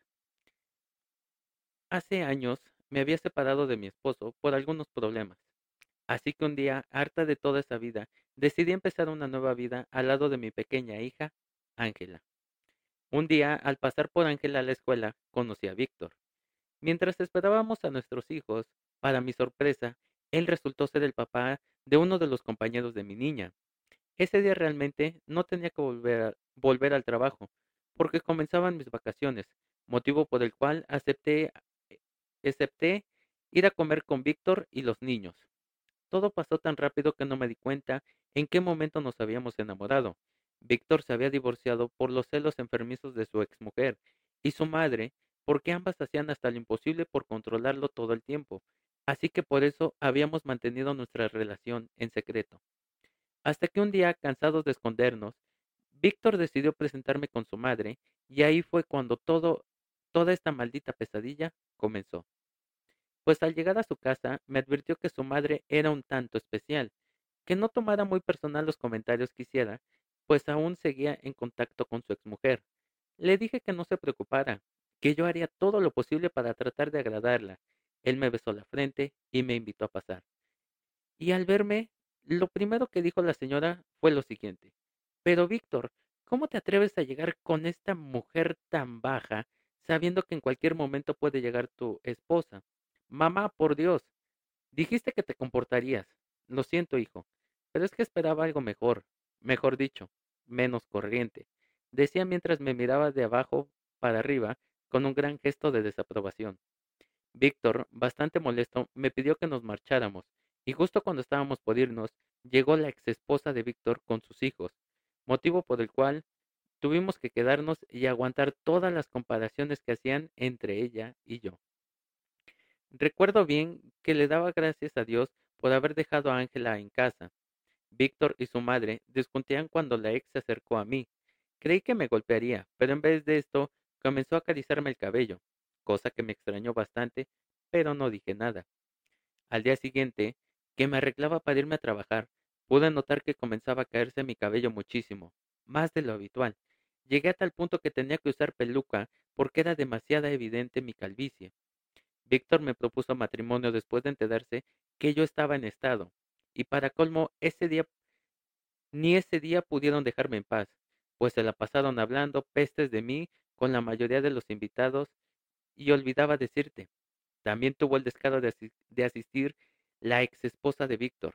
Hace años me había separado de mi esposo por algunos problemas. Así que un día, harta de toda esa vida, decidí empezar una nueva vida al lado de mi pequeña hija, Ángela. Un día, al pasar por Ángela a la escuela, conocí a Víctor. Mientras esperábamos a nuestros hijos, para mi sorpresa, él resultó ser el papá de uno de los compañeros de mi niña. Ese día realmente no tenía que volver, a- volver al trabajo, porque comenzaban mis vacaciones, motivo por el cual acepté, acepté ir a comer con Víctor y los niños. Todo pasó tan rápido que no me di cuenta en qué momento nos habíamos enamorado. Víctor se había divorciado por los celos enfermizos de su exmujer y su madre, porque ambas hacían hasta lo imposible por controlarlo todo el tiempo. Así que por eso habíamos mantenido nuestra relación en secreto. Hasta que un día, cansados de escondernos, Víctor decidió presentarme con su madre y ahí fue cuando todo, toda esta maldita pesadilla comenzó. Pues al llegar a su casa me advirtió que su madre era un tanto especial, que no tomara muy personal los comentarios que hiciera, pues aún seguía en contacto con su exmujer. Le dije que no se preocupara, que yo haría todo lo posible para tratar de agradarla. Él me besó la frente y me invitó a pasar. Y al verme, lo primero que dijo la señora fue lo siguiente: pero Víctor, ¿cómo te atreves a llegar con esta mujer tan baja, sabiendo que en cualquier momento puede llegar tu esposa? Mamá, por Dios, dijiste que te comportarías. Lo siento, hijo, pero es que esperaba algo mejor, mejor dicho, menos corriente, decía mientras me miraba de abajo para arriba con un gran gesto de desaprobación. Víctor, bastante molesto, me pidió que nos marcháramos, y justo cuando estábamos por irnos, llegó la exesposa de Víctor con sus hijos, motivo por el cual tuvimos que quedarnos y aguantar todas las comparaciones que hacían entre ella y yo. Recuerdo bien que le daba gracias a Dios por haber dejado a Ángela en casa. Víctor y su madre discutían cuando la ex se acercó a mí. Creí que me golpearía, pero en vez de esto comenzó a acariciarme el cabello, cosa que me extrañó bastante, pero no dije nada. Al día siguiente, que me arreglaba para irme a trabajar, pude notar que comenzaba a caerse mi cabello muchísimo, más de lo habitual. Llegué a tal punto que tenía que usar peluca porque era demasiado evidente mi calvicie. Víctor me propuso matrimonio después de enterarse que yo estaba en estado, y para colmo, ese día ni ese día pudieron dejarme en paz, pues se la pasaron hablando pestes de mí con la mayoría de los invitados, y olvidaba decirte, también tuvo el descaro de, asi- de asistir la ex esposa de Víctor.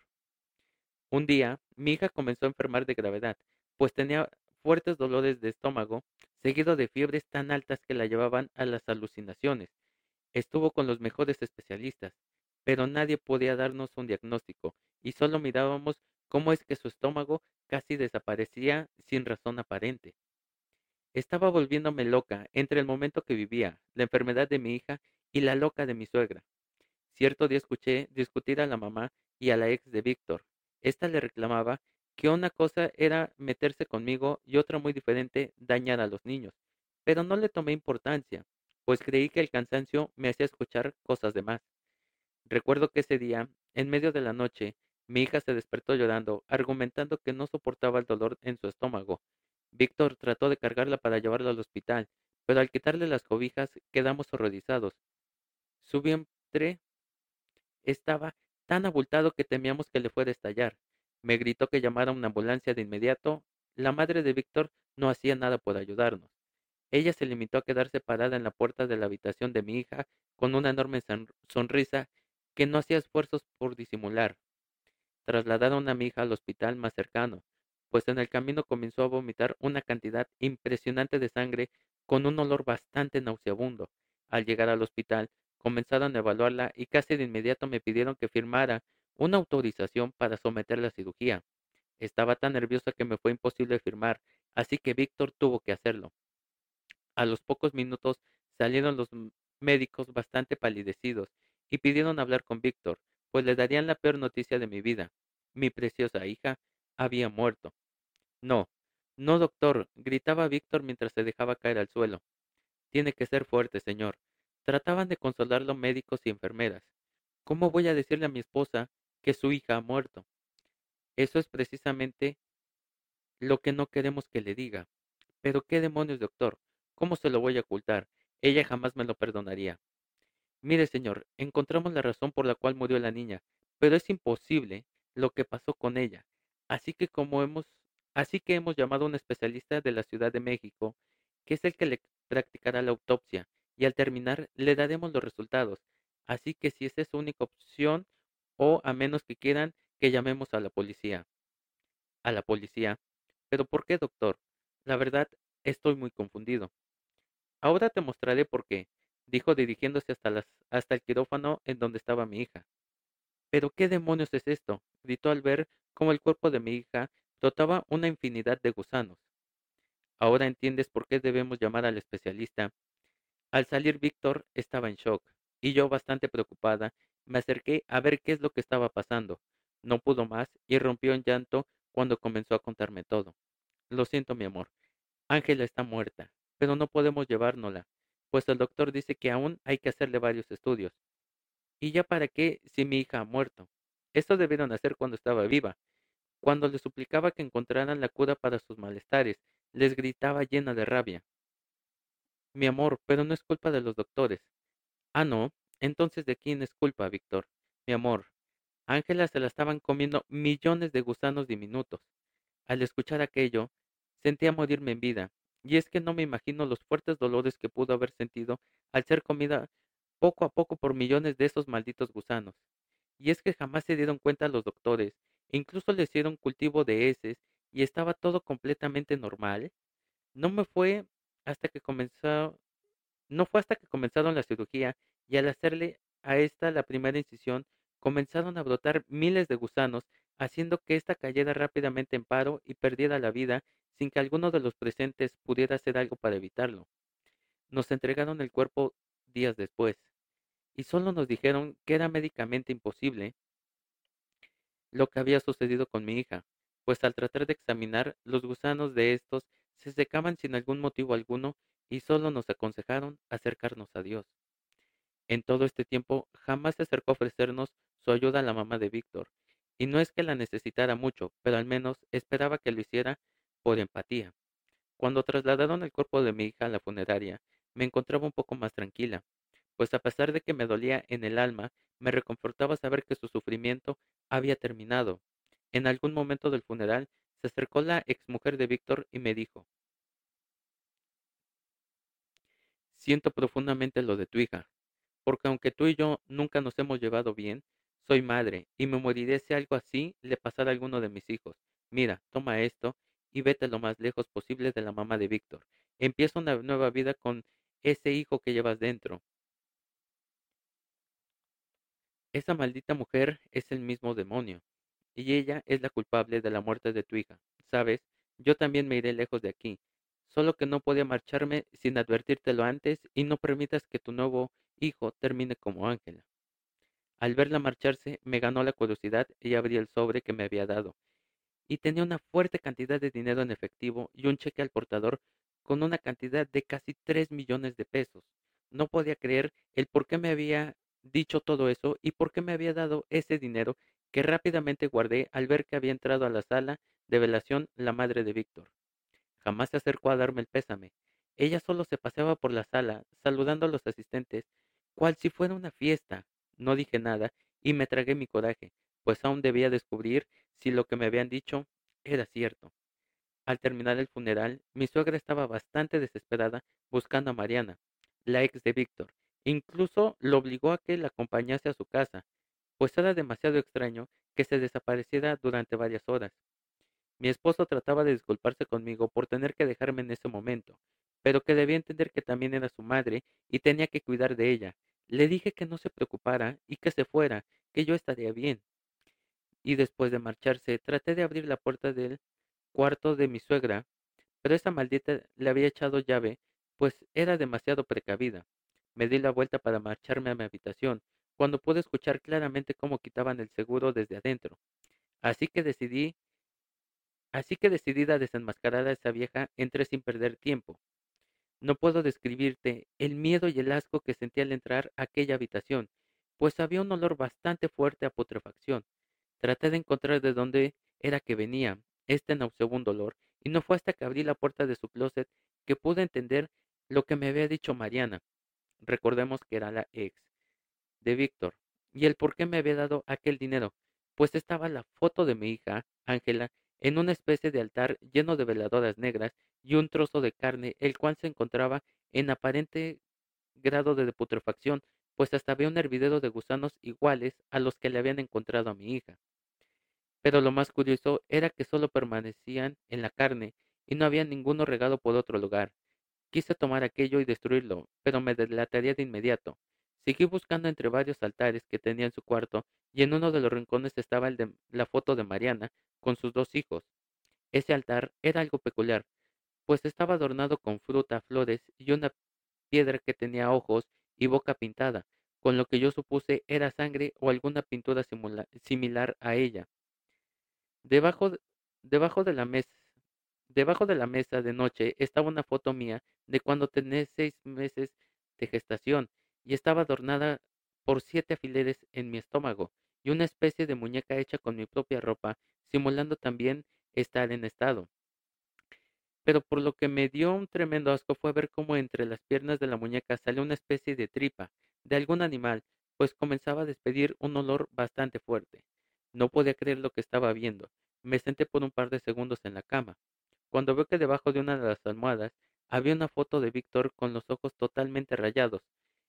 Un día, mi hija comenzó a enfermar de gravedad, pues tenía fuertes dolores de estómago, seguido de fiebres tan altas que la llevaban a las alucinaciones. Estuvo con los mejores especialistas, pero nadie podía darnos un diagnóstico y solo mirábamos cómo es que su estómago casi desaparecía sin razón aparente. Estaba volviéndome loca entre el momento que vivía, la enfermedad de mi hija y la loca de mi suegra. Cierto día escuché discutir a la mamá y a la ex de Víctor. Esta le reclamaba que una cosa era meterse conmigo y otra muy diferente dañar a los niños, pero no le tomé importancia, pues creí que el cansancio me hacía escuchar cosas de más. Recuerdo que ese día, en medio de la noche, mi hija se despertó llorando, argumentando que no soportaba el dolor en su estómago. Víctor trató de cargarla para llevarla al hospital, pero al quitarle las cobijas quedamos horrorizados. Su vientre estaba tan abultado que temíamos que le fuera a estallar. Me gritó que llamara a una ambulancia de inmediato. La madre de Víctor no hacía nada por ayudarnos. Ella se limitó a quedarse parada en la puerta de la habitación de mi hija con una enorme son- sonrisa que no hacía esfuerzos por disimular. Trasladaron a mi hija al hospital más cercano. pues en el camino comenzó a vomitar una cantidad impresionante de sangre con un olor bastante nauseabundo. Al llegar al hospital, comenzaron a evaluarla y casi de inmediato me pidieron que firmara una autorización para someterla a cirugía. Estaba tan nerviosa que me fue imposible firmar, así que Víctor tuvo que hacerlo. A los pocos minutos salieron los m- médicos bastante palidecidos y pidieron hablar con Víctor, pues le darían la peor noticia de mi vida. Mi preciosa hija había muerto. No, no, doctor, gritaba Víctor mientras se dejaba caer al suelo. Tiene que ser fuerte, señor. Trataban de consolarlo médicos y enfermeras. ¿Cómo voy a decirle a mi esposa que su hija ha muerto? Eso es precisamente lo que no queremos que le diga. Pero qué demonios, doctor. ¿Cómo se lo voy a ocultar? Ella jamás me lo perdonaría. Mire, señor, encontramos la razón por la cual murió la niña, pero es imposible lo que pasó con ella. Así que como hemos, así que hemos llamado a un especialista de la Ciudad de México, que es el que le practicará la autopsia, y al terminar le daremos los resultados. Así que si esa es su única opción, o a menos que quieran que llamemos a la policía. ¿A la policía? ¿Pero por qué, doctor? La verdad, estoy muy confundido. Ahora te mostraré por qué, dijo dirigiéndose hasta, las, hasta el quirófano en donde estaba mi hija. ¿Pero qué demonios es esto? Gritó al ver cómo el cuerpo de mi hija flotaba una infinidad de gusanos. Ahora entiendes por qué debemos llamar al especialista. Al salir Víctor estaba en shock, y yo bastante preocupada me acerqué a ver qué es lo que estaba pasando. No pudo más y rompió en llanto cuando comenzó a contarme todo. Lo siento, mi amor. Ángela está muerta, pero no podemos llevárnosla, pues el doctor dice que aún hay que hacerle varios estudios. ¿Y ya para qué si mi hija ha muerto? Esto debieron hacer cuando estaba viva. Cuando le suplicaba que encontraran la cura para sus malestares, les gritaba llena de rabia. Mi amor, pero no es culpa de los doctores. Ah, no. Entonces, ¿de quién es culpa, Víctor? Mi amor, Ángela se la estaban comiendo millones de gusanos diminutos. Al escuchar aquello, sentía morirme en vida, y es que no me imagino los fuertes dolores que pudo haber sentido al ser comida poco a poco por millones de esos malditos gusanos. Y es que jamás se dieron cuenta los doctores, e incluso le hicieron cultivo de heces, y estaba todo completamente normal. No me fue hasta que comenzó, no fue hasta que comenzaron la cirugía, y al hacerle a esta la primera incisión, comenzaron a brotar miles de gusanos, haciendo que ésta cayera rápidamente en paro y perdiera la vida sin que alguno de los presentes pudiera hacer algo para evitarlo. Nos entregaron el cuerpo días después, y solo nos dijeron que era médicamente imposible lo que había sucedido con mi hija, pues al tratar de examinar, los gusanos de estos se secaban sin algún motivo alguno y solo nos aconsejaron acercarnos a Dios. En todo este tiempo jamás se acercó a ofrecernos su ayuda a la mamá de Víctor, y no es que la necesitara mucho, pero al menos esperaba que lo hiciera por empatía. Cuando trasladaron el cuerpo de mi hija a la funeraria, me encontraba un poco más tranquila, pues a pesar de que me dolía en el alma, me reconfortaba saber que su sufrimiento había terminado. En algún momento del funeral se acercó la exmujer de Víctor y me dijo, siento profundamente lo de tu hija, porque aunque tú y yo nunca nos hemos llevado bien, soy madre y me moriré si algo así le pasara a alguno de mis hijos. Mira, toma esto y vete lo más lejos posible de la mamá de Víctor. Empieza una nueva vida con ese hijo que llevas dentro. Esa maldita mujer es el mismo demonio, y ella es la culpable de la muerte de tu hija. ¿Sabes? Yo también me iré lejos de aquí, solo que no podía marcharme sin advertírtelo antes y no permitas que tu nuevo hijo termine como Ángela. Al verla marcharse, me ganó la curiosidad y abrí el sobre que me había dado, y tenía una fuerte cantidad de dinero en efectivo y un cheque al portador con una cantidad de casi tres millones de pesos. No podía creer el por qué me había dicho todo eso y por qué me había dado ese dinero que rápidamente guardé al ver que había entrado a la sala de velación la madre de Víctor. Jamás se acercó a darme el pésame. Ella solo se paseaba por la sala, saludando a los asistentes, cual si fuera una fiesta. No dije nada y me tragué mi coraje, pues aún debía descubrir si lo que me habían dicho era cierto. Al terminar el funeral, mi suegra estaba bastante desesperada buscando a Mariana, la ex de Víctor. Incluso lo obligó a que la acompañase a su casa, pues era demasiado extraño que se desapareciera durante varias horas. Mi esposo trataba de disculparse conmigo por tener que dejarme en ese momento, pero que debía entender que también era su madre y tenía que cuidar de ella. Le dije que no se preocupara y que se fuera, que yo estaría bien. Y después de marcharse, traté de abrir la puerta del cuarto de mi suegra, pero esa maldita le había echado llave, pues era demasiado precavida. Me di la vuelta para marcharme a mi habitación, cuando pude escuchar claramente cómo quitaban el seguro desde adentro. Así que decidí, así que decidida a desenmascarar a esa vieja, entré sin perder tiempo. No puedo describirte el miedo y el asco que sentí al entrar a aquella habitación, pues había un olor bastante fuerte a putrefacción. Traté de encontrar de dónde era que venía este nauseabundo olor, y no fue hasta que abrí la puerta de su closet que pude entender lo que me había dicho Mariana. Recordemos que era la ex de Víctor, y el por qué me había dado aquel dinero, pues estaba la foto de mi hija, Ángela, en una especie de altar lleno de veladoras negras y un trozo de carne, el cual se encontraba en aparente grado de putrefacción, pues hasta había un hervidero de gusanos iguales a los que le habían encontrado a mi hija. Pero lo más curioso era que solo permanecían en la carne y no había ninguno regado por otro lugar. Quise tomar aquello y destruirlo, pero me delataría de inmediato. Seguí buscando entre varios altares que tenía en su cuarto, y en uno de los rincones estaba el de la foto de Mariana con sus dos hijos. Ese altar era algo peculiar, pues estaba adornado con fruta, flores y una piedra que tenía ojos y boca pintada, con lo que yo supuse era sangre o alguna pintura simula- similar a ella. Debajo, de- debajo de la mesa, debajo de la mesa de noche estaba una foto mía de cuando tenía seis meses de gestación, y estaba adornada por siete alfileres en mi estómago y una especie de muñeca hecha con mi propia ropa, simulando también estar en estado. Pero por lo que me dio un tremendo asco fue ver cómo entre las piernas de la muñeca salió una especie de tripa de algún animal, pues comenzaba a despedir un olor bastante fuerte. No podía creer lo que estaba viendo. Me senté por un par de segundos en la cama, cuando veo que debajo de una de las almohadas había una foto de Víctor con los ojos totalmente rayados,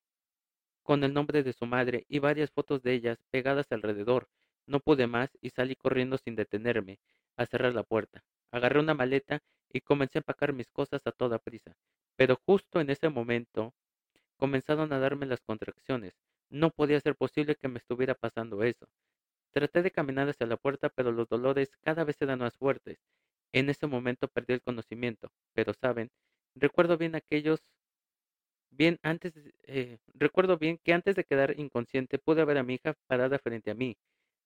con el nombre de su madre y varias fotos de ellas pegadas alrededor. No pude más y salí corriendo sin detenerme a cerrar la puerta. Agarré una maleta y comencé a empacar mis cosas a toda prisa. Pero justo en ese momento comenzaron a darme las contracciones. No podía ser posible que me estuviera pasando eso. Traté de caminar hacia la puerta, pero los dolores cada vez eran más fuertes. En ese momento perdí el conocimiento, pero saben, recuerdo bien aquellos Bien, antes, de- eh, recuerdo bien que antes de quedar inconsciente pude ver a mi hija parada frente a mí.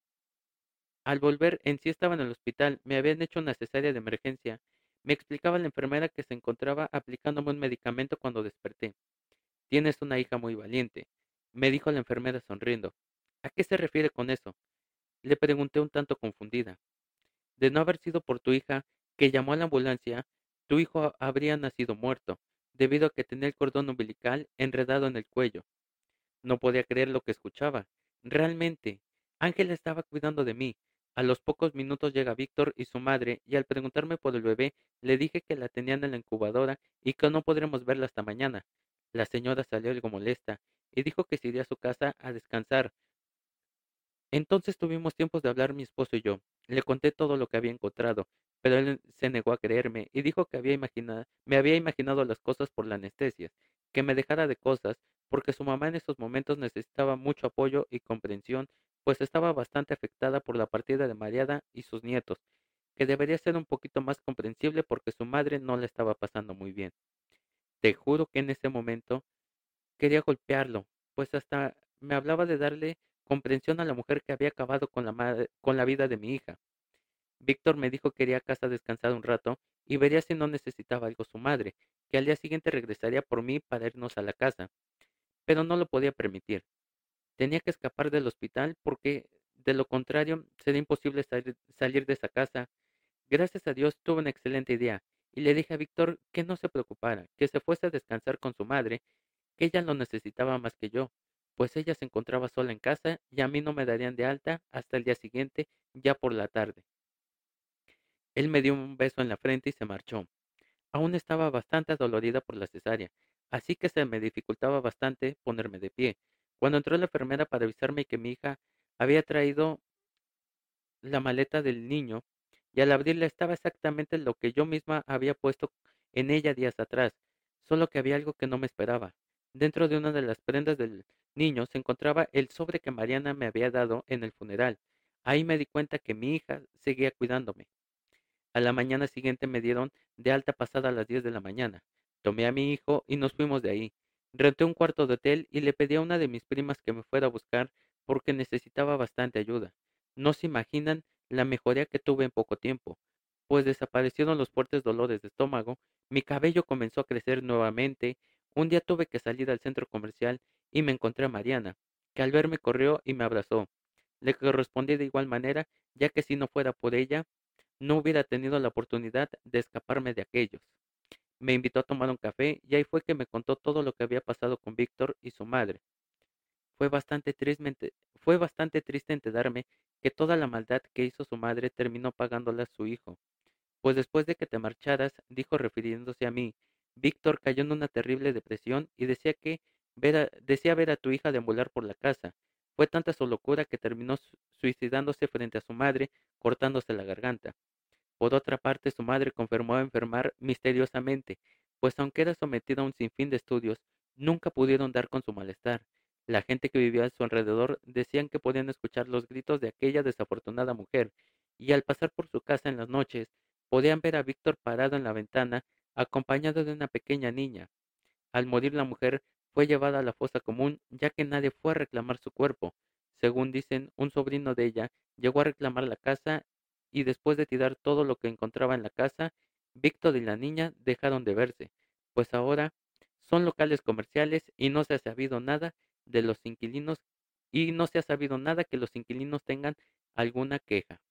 Al volver, en sí estaba en el hospital, me habían hecho una cesárea de emergencia. Me explicaba la enfermera que se encontraba aplicándome un medicamento cuando desperté. Tienes una hija muy valiente, me dijo la enfermera sonriendo. ¿A qué se refiere con eso? Le pregunté un tanto confundida. De no haber sido por tu hija, que llamó a la ambulancia, tu hijo habría nacido muerto, debido a que tenía el cordón umbilical enredado en el cuello. No podía creer lo que escuchaba. Realmente, Ángela estaba cuidando de mí. A los pocos minutos llega Víctor y su madre, y al preguntarme por el bebé, le dije que la tenían en la incubadora y que no podremos verla hasta mañana. La señora salió algo molesta y dijo que se iría a su casa a descansar. Entonces tuvimos tiempos de hablar mi esposo y yo. Le conté todo lo que había encontrado, pero él se negó a creerme y dijo que había imaginado, me había imaginado las cosas por la anestesia, que me dejara de cosas, porque su mamá en esos momentos necesitaba mucho apoyo y comprensión, pues estaba bastante afectada por la partida de Mariada y sus nietos, que debería ser un poquito más comprensible porque su madre no la estaba pasando muy bien. Te juro que en ese momento quería golpearlo, pues hasta me hablaba de darle comprensión a la mujer que había acabado con la, madre- con la vida de mi hija. Víctor me dijo que iría a casa a descansar un rato y vería si no necesitaba algo su madre, que al día siguiente regresaría por mí para irnos a la casa, pero no lo podía permitir. Tenía que escapar del hospital porque de lo contrario sería imposible salir, salir de esa casa. Gracias a Dios tuve una excelente idea y le dije a Víctor que no se preocupara, que se fuese a descansar con su madre, que ella lo necesitaba más que yo, pues ella se encontraba sola en casa y a mí no me darían de alta hasta el día siguiente, ya por la tarde. Él me dio un beso en la frente y se marchó. Aún estaba bastante adolorida por la cesárea, así que se me dificultaba bastante ponerme de pie. Cuando entró la enfermera para avisarme que mi hija había traído la maleta del niño, y al abrirla estaba exactamente lo que yo misma había puesto en ella días atrás, solo que había algo que no me esperaba. Dentro de una de las prendas del niño se encontraba el sobre que Mariana me había dado en el funeral. Ahí me di cuenta que mi hija seguía cuidándome. A la mañana siguiente me dieron de alta pasada las diez de la mañana. Tomé a mi hijo y nos fuimos de ahí. Renté un cuarto de hotel y le pedí a una de mis primas que me fuera a buscar porque necesitaba bastante ayuda. No se imaginan la mejoría que tuve en poco tiempo, pues desaparecieron los fuertes dolores de estómago, mi cabello comenzó a crecer nuevamente. Un día tuve que salir al centro comercial y me encontré a Mariana, que al verme corrió y me abrazó. Le correspondí de igual manera, ya que si no fuera por ella, no hubiera tenido la oportunidad de escaparme de aquellos. Me invitó a tomar un café y ahí fue que me contó todo lo que había pasado con Víctor y su madre. Fue bastante, tristemente, fue bastante triste enterarme que toda la maldad que hizo su madre terminó pagándola a su hijo. Pues después de que te marcharas, dijo refiriéndose a mí, Víctor cayó en una terrible depresión y decía que ver a- decía ver a tu hija deambular por la casa. Fue tanta su locura que terminó su- suicidándose frente a su madre, cortándose la garganta. Por otra parte, su madre confirmó enfermar misteriosamente, pues aunque era sometida a un sinfín de estudios, nunca pudieron dar con su malestar. La gente que vivía a su alrededor decían que podían escuchar los gritos de aquella desafortunada mujer, y al pasar por su casa en las noches, podían ver a Víctor parado en la ventana, acompañado de una pequeña niña. Al morir la mujer, fue llevada a la fosa común, ya que nadie fue a reclamar su cuerpo. Según dicen, un sobrino de ella llegó a reclamar la casa y después de tirar todo lo que encontraba en la casa, Víctor y la niña dejaron de verse, pues ahora son locales comerciales y no se ha sabido nada de los inquilinos y no se ha sabido nada que los inquilinos tengan alguna queja.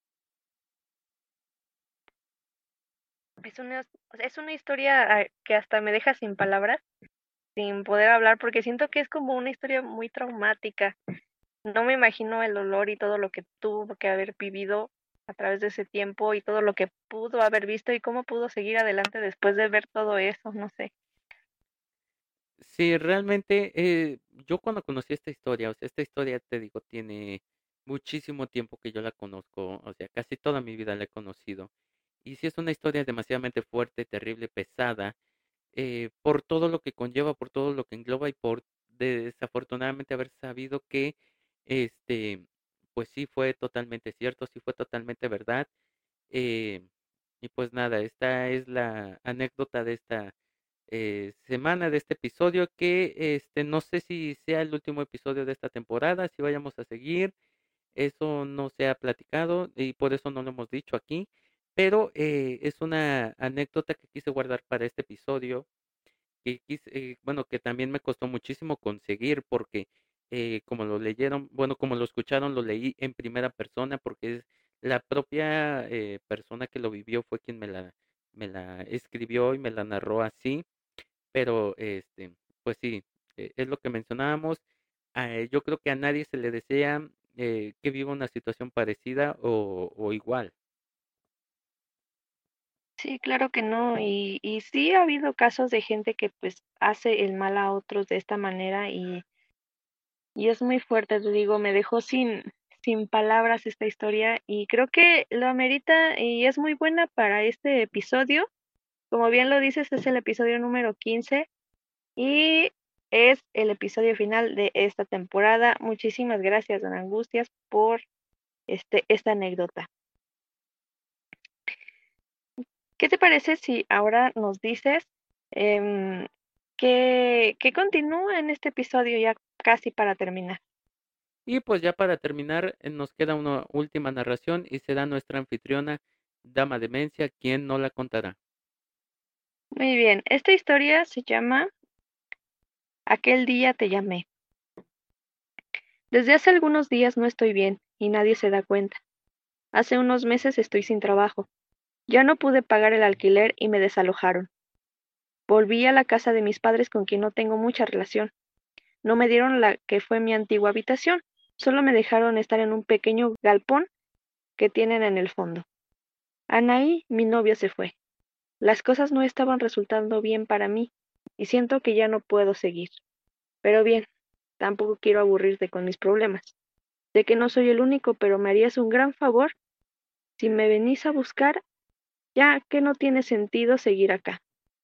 Es una, o sea, es una historia ah, que hasta me deja sin palabras, sin poder hablar, porque siento que es como una historia muy traumática. No me imagino el dolor y todo lo que tuvo que haber vivido a través de ese tiempo y todo lo que pudo haber visto y cómo pudo seguir adelante después de ver todo eso, no sé. Sí, realmente eh, yo cuando conocí esta historia, o sea, esta historia te digo, tiene muchísimo tiempo que yo la conozco, o sea, casi toda mi vida la he conocido. Y sí es una historia demasiadamente fuerte, terrible, pesada, eh, por todo lo que conlleva, por todo lo que engloba y por desafortunadamente haber sabido que, este, pues sí fue totalmente cierto, sí fue totalmente verdad. eh, y pues nada, esta es la anécdota de esta eh, semana, de este episodio, que este no sé si sea el último episodio de esta temporada, si vayamos a seguir, eso no se ha platicado y por eso no lo hemos dicho aquí, pero eh, es una anécdota que quise guardar para este episodio, que quise, eh, bueno, que también me costó muchísimo conseguir porque eh, como lo leyeron, bueno, como lo escucharon, lo leí en primera persona porque es la propia eh, persona que lo vivió fue quien me la, me la escribió y me la narró así, pero este, pues sí, eh, es lo que mencionábamos. eh, yo creo que a nadie se le desea eh, que viva una situación parecida o, o igual. Sí, claro que no. Y, y sí ha habido casos de gente que pues hace el mal a otros de esta manera y, y es muy fuerte, te digo, me dejó sin, sin palabras esta historia y creo que lo amerita y es muy buena para este episodio. Como bien lo dices, es el episodio número quince y es el episodio final de esta temporada. Muchísimas gracias, don Angustias, por este, esta anécdota. ¿Qué te parece si ahora nos dices em, qué, qué continúa en este episodio ya casi para terminar? Y pues ya para terminar, eh, nos queda una última narración y será nuestra anfitriona, Dama Demencia, quien no la contará. Muy bien, esta historia se llama Aquel día te llamé. Desde hace algunos días no estoy bien y nadie se da cuenta. Hace unos meses estoy sin trabajo. Ya no pude pagar el alquiler y me desalojaron. Volví a la casa de mis padres con quien no tengo mucha relación. No me dieron la que fue mi antigua habitación, solo me dejaron estar en un pequeño galpón que tienen en el fondo. Anaí, mi novio, se fue. Las cosas no estaban resultando bien para mí y siento que ya no puedo seguir. Pero bien, tampoco quiero aburrirte con mis problemas. Sé que no soy el único, pero me harías un gran favor Si me venís a buscar, ya que no tiene sentido seguir acá.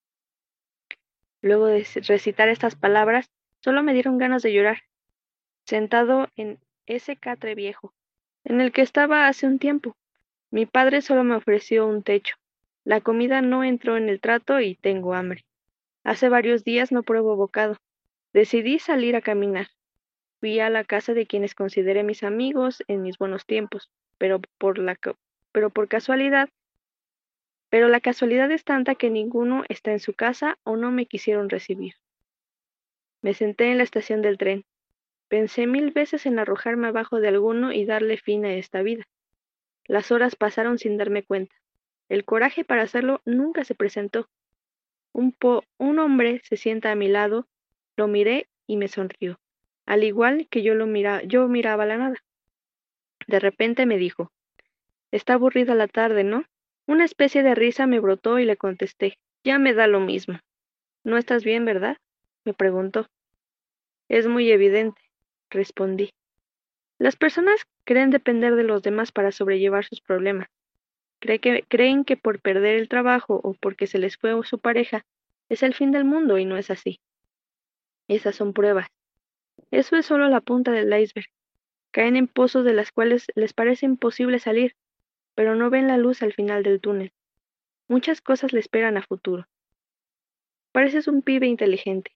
Luego de recitar estas palabras, solo me dieron ganas de llorar, sentado en ese catre viejo, en el que estaba hace un tiempo. Mi padre solo me ofreció un techo. La comida no entró en el trato y tengo hambre. Hace varios días no pruebo bocado. Decidí salir a caminar. Fui a la casa de quienes consideré mis amigos en mis buenos tiempos, pero por la pero por casualidad, pero la casualidad es tanta que ninguno está en su casa o no me quisieron recibir. Me senté en la estación del tren. Pensé mil veces en arrojarme abajo de alguno y darle fin a esta vida. Las horas pasaron sin darme cuenta. El coraje para hacerlo nunca se presentó. Un, po un hombre se sienta a mi lado, lo miré y me sonrió, al igual que yo, lo mira yo miraba la nada. De repente me dijo, está aburrida la tarde, ¿no? Una especie de risa me brotó y le contesté, ya me da lo mismo. ¿No estás bien, verdad? Me preguntó. Es muy evidente, respondí. Las personas creen depender de los demás para sobrellevar sus problemas. Cree que, creen que por perder el trabajo o porque se les fue su pareja es el fin del mundo y no es así. Esas son pruebas. Eso es solo la punta del iceberg. Caen en pozos de las cuales les parece imposible salir, pero no ven la luz al final del túnel. Muchas cosas le esperan a futuro. Pareces un pibe inteligente.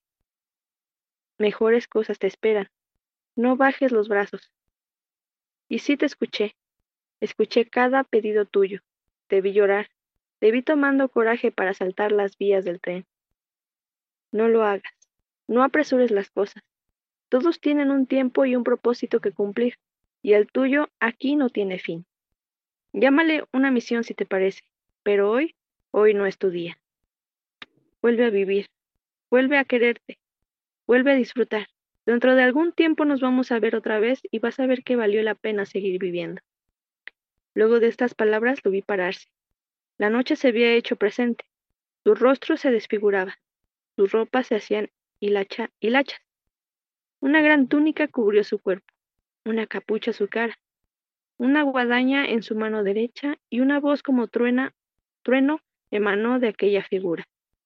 Mejores cosas te esperan. No bajes los brazos. Y sí te escuché. Escuché cada pedido tuyo. Te vi llorar. Te vi tomando coraje para saltar las vías del tren. No lo hagas. No apresures las cosas. Todos tienen un tiempo y un propósito que cumplir, y el tuyo aquí no tiene fin. Llámale una misión si te parece, pero hoy, hoy no es tu día. Vuelve a vivir, vuelve a quererte, vuelve a disfrutar. Dentro de algún tiempo nos vamos a ver otra vez y vas a ver que valió la pena seguir viviendo. Luego de estas palabras lo vi pararse. La noche se había hecho presente. Su rostro se desfiguraba. Sus ropas se hacían hilacha, hilachas. Una gran túnica cubrió su cuerpo, una capucha su cara, una guadaña en su mano derecha y una voz como truena, trueno emanó de aquella figura.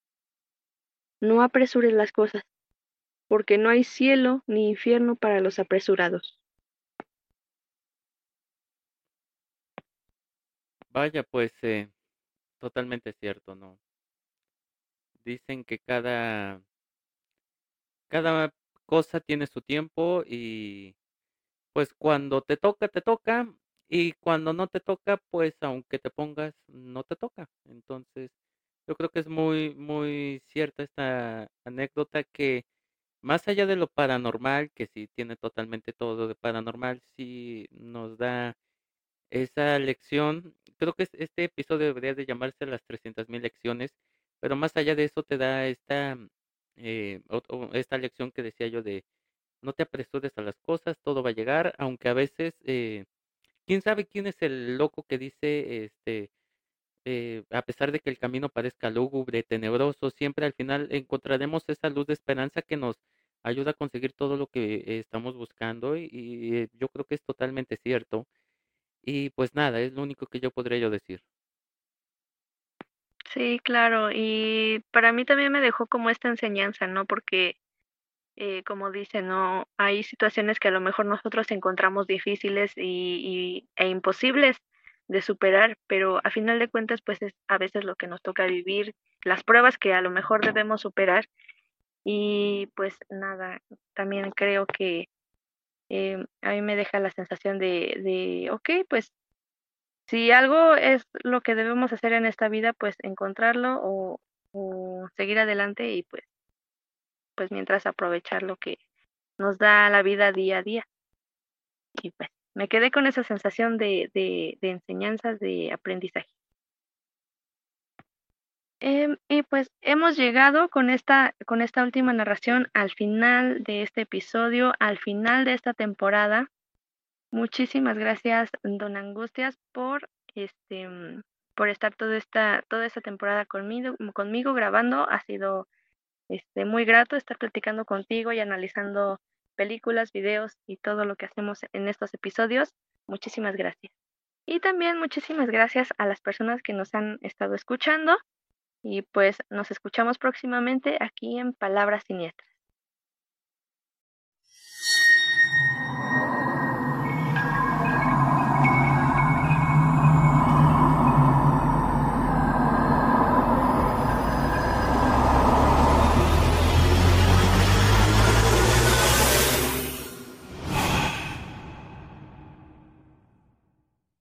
No apresures las cosas, porque no hay cielo ni infierno para los apresurados. Vaya, pues eh, totalmente cierto, ¿no? Dicen que cada, cada cosa tiene su tiempo y pues cuando te toca, te toca y cuando no te toca, pues aunque te pongas, no te toca. Entonces, yo creo que es muy, muy cierta esta anécdota que más allá de lo paranormal, que sí tiene totalmente todo de paranormal, sí nos da esa lección. Creo que es- este episodio debería de llamarse las trescientas mil lecciones, pero más allá de eso te da esta, eh, o- o esta lección que decía yo de no te apresures a las cosas, todo va a llegar, aunque a veces, eh, quién sabe quién es el loco que dice, este, eh, a pesar de que el camino parezca lúgubre, tenebroso, siempre al final encontraremos esa luz de esperanza que nos ayuda a conseguir todo lo que eh, estamos buscando y, y, eh, yo creo que es totalmente cierto. Y pues nada, es lo único que yo podría yo decir. Sí, claro, y para mí también me dejó como esta enseñanza, ¿no? Porque, eh, como dice, ¿no? Hay situaciones que a lo mejor nosotros encontramos difíciles y, y- e imposibles de superar, pero a final de cuentas, pues es a veces lo que nos toca vivir, las pruebas que a lo mejor debemos superar. Y pues nada, también creo que eh, a mí me deja la sensación de, de, ok, pues si algo es lo que debemos hacer en esta vida, pues encontrarlo o, o seguir adelante y pues, pues mientras aprovechar lo que nos da la vida día a día. Y pues me quedé con esa sensación de, de, de enseñanzas, de aprendizaje. Em, y pues hemos llegado con esta, con esta última narración al final de este episodio, al final de esta temporada. Muchísimas gracias, don Angustias, por este mm, por estar toda esta, toda esta temporada conmigo, conmigo grabando. Ha sido este muy grato estar platicando contigo y analizando películas, videos y todo lo que hacemos en estos episodios. Muchísimas gracias. Y también muchísimas gracias a las personas que nos han estado escuchando y pues nos escuchamos próximamente aquí en Palabras Siniestras.